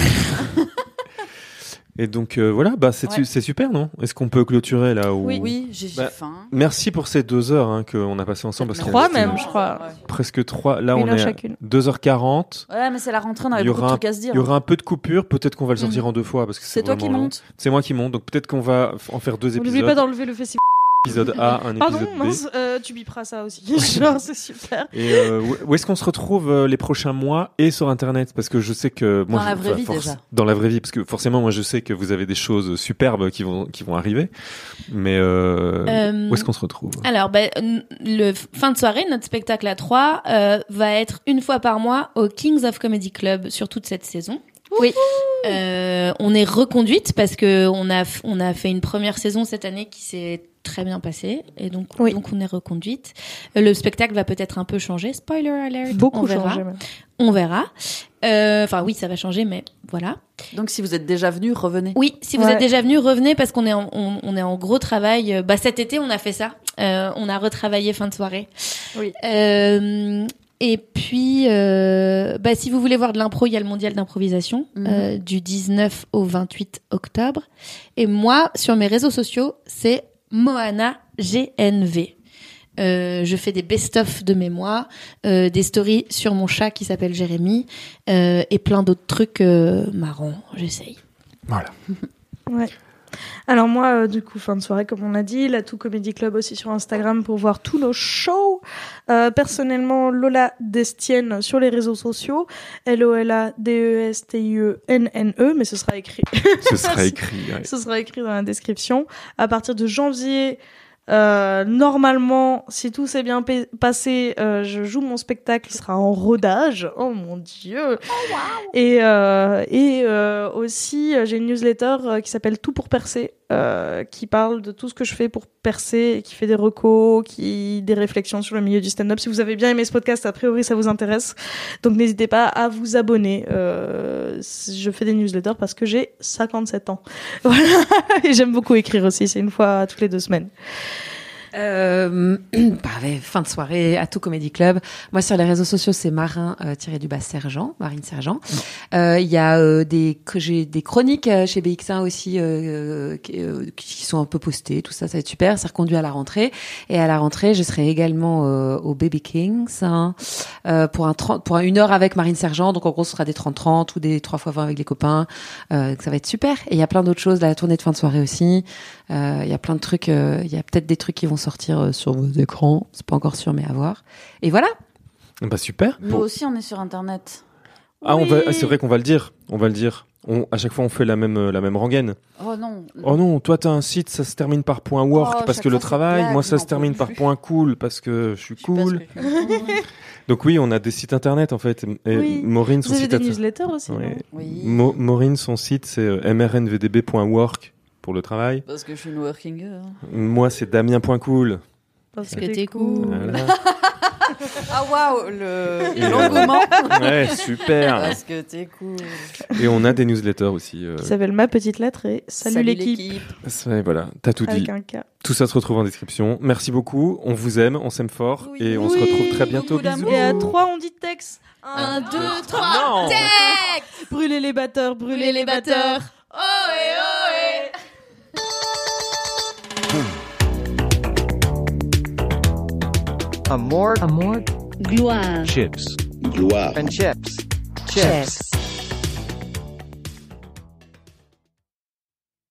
Et donc euh, voilà, bah c'est Ouais. c'est super, non? Est-ce qu'on peut clôturer là où... Oui, oui, j'ai j'ai Bah, faim. Merci pour ces deux heures hein, qu'on a passées ensemble. Parce qu'il y Trois avait même, je crois. presque trois. Là, Une on heure est à chacune. deux heures quarante. Ouais, mais c'est la rentrée, on avait Il y beaucoup de aura un- trucs à se dire. Il y aura un peu de coupure. Peut-être qu'on va le sortir en deux fois parce que C'est toi qui vraiment long. montes. C'est moi qui monte. Donc peut-être qu'on va f- en faire deux N'oublie épisodes. pas d'enlever le festival. Épisode A, un Pardon, épisode B. mince, euh, tu biperas ça aussi. Genre, c'est super. Et euh, où- où est-ce qu'on se retrouve euh, les prochains mois et sur Internet? Parce que je sais que moi, Dans je- la vraie enfin, vie, force- déjà. Dans la vraie vie, parce que forcément, moi, je sais que vous avez des choses superbes qui vont qui vont arriver. Mais euh, Euh, où est-ce qu'on se retrouve? Alors, ben, n- le f- fin de soirée, notre spectacle à trois euh, va être une fois par mois au Kings of Comedy Club sur toute cette saison. Oui. Euh, on est reconduite parce que on a f- on a fait une première saison cette année qui s'est très bien passée et donc Oui. donc on est reconduite. Euh, Le spectacle va peut-être un peu changer. Spoiler alert. Beaucoup on verra. changé même. On verra. Euh, Enfin oui, ça va changer, mais voilà. Donc, si vous êtes déjà venu, revenez. Oui, si vous Ouais. êtes déjà venu, revenez parce qu'on est en, on, on est en gros travail. Euh, Bah cet été, on a fait ça. Euh, on a retravaillé fin de soirée. Oui. Euh, et puis, euh, bah, si vous voulez voir de l'impro, il y a le mondial d'improvisation Mhm. euh, du dix-neuf au vingt-huit octobre. Et moi, sur mes réseaux sociaux, c'est Moana G N V. Euh, je fais des best-of de mes mois, euh, des stories sur mon chat qui s'appelle Jérémy euh, et plein d'autres trucs euh, marrants. J'essaye. Voilà. Ouais. Alors moi, euh, du coup, fin de soirée, comme on a dit, la Tout Comedy Club aussi sur Instagram pour voir tous nos shows. Euh, personnellement, Lola Destienne sur les réseaux sociaux, L O L A D E S T I E N N E, mais ce sera écrit. Ce sera écrit. Ouais. Ce sera écrit dans la description. À partir de janvier, euh, normalement, si tout s'est bien pa- passé, euh, je joue mon spectacle, il sera en rodage. Oh mon dieu! Et, euh, et euh, aussi, euh, j'ai une newsletter euh, qui s'appelle Tout pour percer, euh, qui parle de tout ce que je fais pour percer, et qui fait des recos, qui des réflexions sur le milieu du stand-up. Si vous avez bien aimé ce podcast, a priori ça vous intéresse. Donc n'hésitez pas à vous abonner. Euh, je fais des newsletters parce que j'ai cinquante-sept ans. Voilà. Et j'aime beaucoup écrire aussi. C'est une fois toutes les deux semaines. Euh, pareil, fin de soirée à Tout Comedy Club. Moi, sur les réseaux sociaux, c'est Marin euh, tiré du bas Sergent, Marine Sergent. Euh, Il y a euh, des que j'ai des chroniques euh, chez B X un aussi euh, qui, euh, qui sont un peu postées. Tout ça, ça va être super. Ça reconduit à la rentrée. Et à la rentrée, je serai également euh, au Baby Kings hein, euh, pour un trente, pour un une heure avec Marine Sergent. Donc en gros, ce sera des trente trente ou des trois fois vingt avec les copains. Euh, ça va être super. Et il y a plein d'autres choses. La tournée de fin de soirée aussi. Euh, Il y a plein de trucs. euh, Il y a peut-être des trucs qui vont sortir euh, sur vos écrans. C'est pas encore sûr, mais à voir. Et voilà. Bah super. Nous Pour- aussi, on est sur Internet. Ah, on va... Oui. ah, c'est vrai qu'on va le dire. On va le dire. On... À chaque fois, on fait la même euh, la même rengaine. Oh non. Oh non, toi t'as un site, ça se termine par point .work Oh, parce chaque que le fois, c'est travail, blague, moi ça j'en se peux termine plus. par point cool parce que je suis Je sais pas ce cool. que je fais. Donc oui, on a des sites internet en fait. Et Oui. Maureen, son Vous avez site des inter- newsletters aussi, Ouais. non Oui. Mo- Maureen, son site c'est euh, m r n v d b point work pour le travail. Parce que je suis une working girl. Moi c'est damien point cool. Parce que t'es cool. Voilà. Ah waouh, le Et, euh, l'engouement. Ouais, super. Parce que t'es cool. Et on a des newsletters aussi. euh, Qui s'appelle Ma Petite Lettre et Salut, l'équipe. ouais, voilà, t'as tout dit. Avec un K. Tout ça se retrouve en description. Merci beaucoup. On vous aime, on s'aime fort Oui. et on se Oui. retrouve très bientôt. Beaucoup d'amour. Bisous. Et à trois, on dit texte. Un, deux, Non. trois, tech. Brûlez les batteurs, brûlez les batteurs. Ohé, ohé. Amor, amor, Gloire. Chips. Gloire. And chips. Chips.